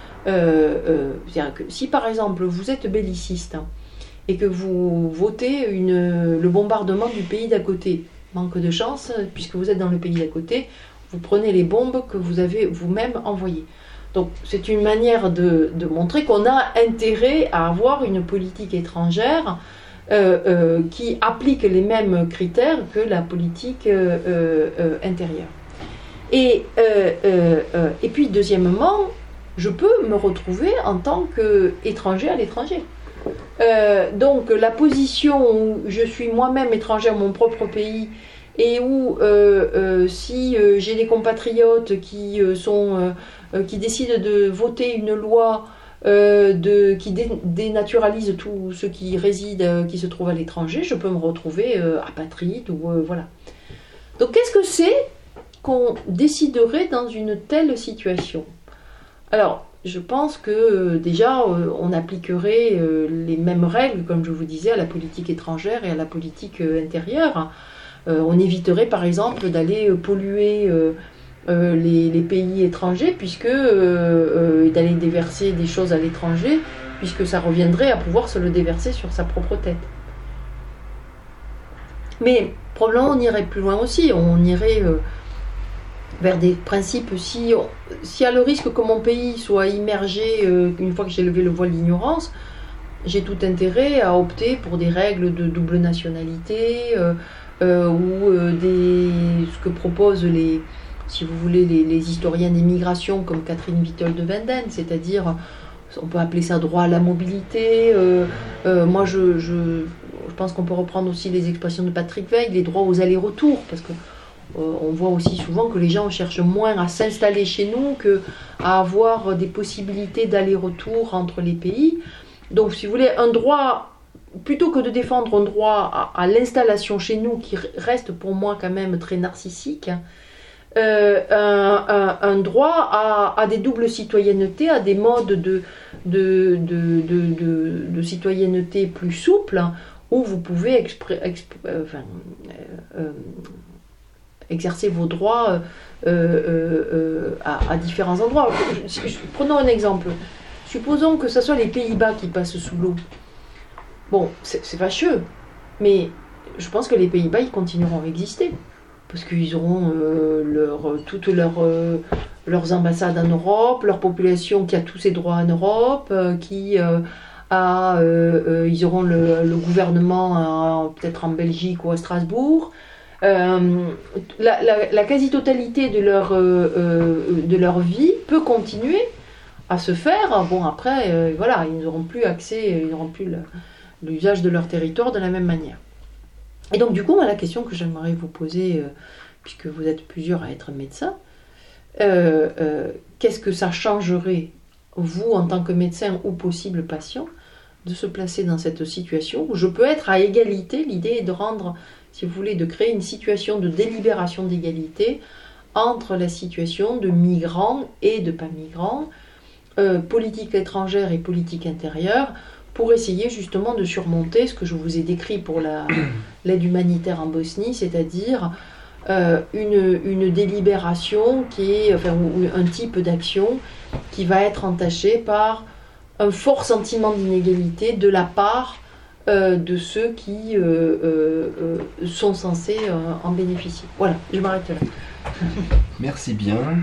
Euh, euh, c'est-à-dire que si par exemple vous êtes belliciste hein, et que vous votez une, le bombardement du pays d'à côté, manque de chance, puisque vous êtes dans le pays d'à côté, vous prenez les bombes que vous avez vous-même envoyées. Donc c'est une manière de, de montrer qu'on a intérêt à avoir une politique étrangère euh, euh, qui applique les mêmes critères que la politique euh, euh, intérieure. Et, euh, euh, euh, et puis deuxièmement, je peux me retrouver en tant qu'étranger à l'étranger. Euh, donc la position où je suis moi-même étranger à mon propre pays et où euh, euh, si euh, j'ai des compatriotes qui, euh, sont, euh, qui décident de voter une loi euh, de, qui dé dénaturalise tous ceux qui résident, euh, qui se trouvent à l'étranger, je peux me retrouver euh, apatride ou euh, voilà. Donc qu'est-ce que c'est qu'on déciderait dans une telle situation? Alors, je pense que euh, déjà, euh, on appliquerait euh, les mêmes règles, comme je vous disais, à la politique étrangère et à la politique euh, intérieure. Euh, on éviterait par exemple d'aller euh, polluer euh, euh, les, les pays étrangers, puisque euh, euh, d'aller déverser des choses à l'étranger, puisque ça reviendrait à pouvoir se le déverser sur sa propre tête. Mais probablement on irait plus loin aussi, on irait euh, vers des principes, si, si à le risque que mon pays soit immergé, euh, une fois que j'ai levé le voile d'ignorance, j'ai tout intérêt à opter pour des règles de double nationalité, euh, euh, ou euh, des, ce que proposent les, si vous voulez, les, les historiens des migrations comme Catherine Wittol de Wenden, c'est-à-dire, on peut appeler ça droit à la mobilité, euh, euh, moi je, je, je pense qu'on peut reprendre aussi les expressions de Patrick Weil, les droits aux allers-retours, parce que Euh, on voit aussi souvent que les gens cherchent moins à s'installer chez nous qu'à avoir des possibilités d'aller-retour entre les pays. Donc, si vous voulez, un droit, plutôt que de défendre un droit à, à l'installation chez nous, qui reste pour moi quand même très narcissique, euh, un, un, un droit à, à des doubles citoyennetés, à des modes de, de, de, de, de, de citoyenneté plus souples, où vous pouvez expré, expré, euh, enfin, euh, euh, exercer vos droits euh, euh, euh, à, à différents endroits. Je, je, prenons un exemple. Supposons que ce soit les Pays-Bas qui passent sous l'eau. Bon, c'est fâcheux, mais je pense que les Pays-Bas, ils continueront à exister. Parce qu'ils auront euh, leur, toutes leurs, euh, leurs ambassades en Europe, leur population qui a tous ses droits en Europe, euh, qui euh, a, euh, euh, ils auront le, le gouvernement peut-être en Belgique ou à Strasbourg. Euh, la, la, la quasi-totalité de leur, euh, euh, de leur vie peut continuer à se faire. Bon, après, euh, voilà, ils n'auront plus accès, ils n'auront plus l'usage de leur territoire de la même manière. Et donc, du coup, la question que j'aimerais vous poser, euh, puisque vous êtes plusieurs à être médecin, euh, euh, qu'est-ce que ça changerait, vous, en tant que médecin ou possible patient, de se placer dans cette situation où je peux être à égalité? L'idée est de rendre, si vous voulez, de créer une situation de délibération d'égalité entre la situation de migrants et de pas migrants, euh, politique étrangère et politique intérieure, pour essayer justement de surmonter ce que je vous ai décrit pour la, l'aide humanitaire en Bosnie, c'est-à-dire euh, une, une délibération qui est, enfin, ou un type d'action qui va être entaché par un fort sentiment d'inégalité de la part euh, de ceux qui euh, euh, euh, sont censés euh, en bénéficier. Voilà, je m'arrête là. Merci bien.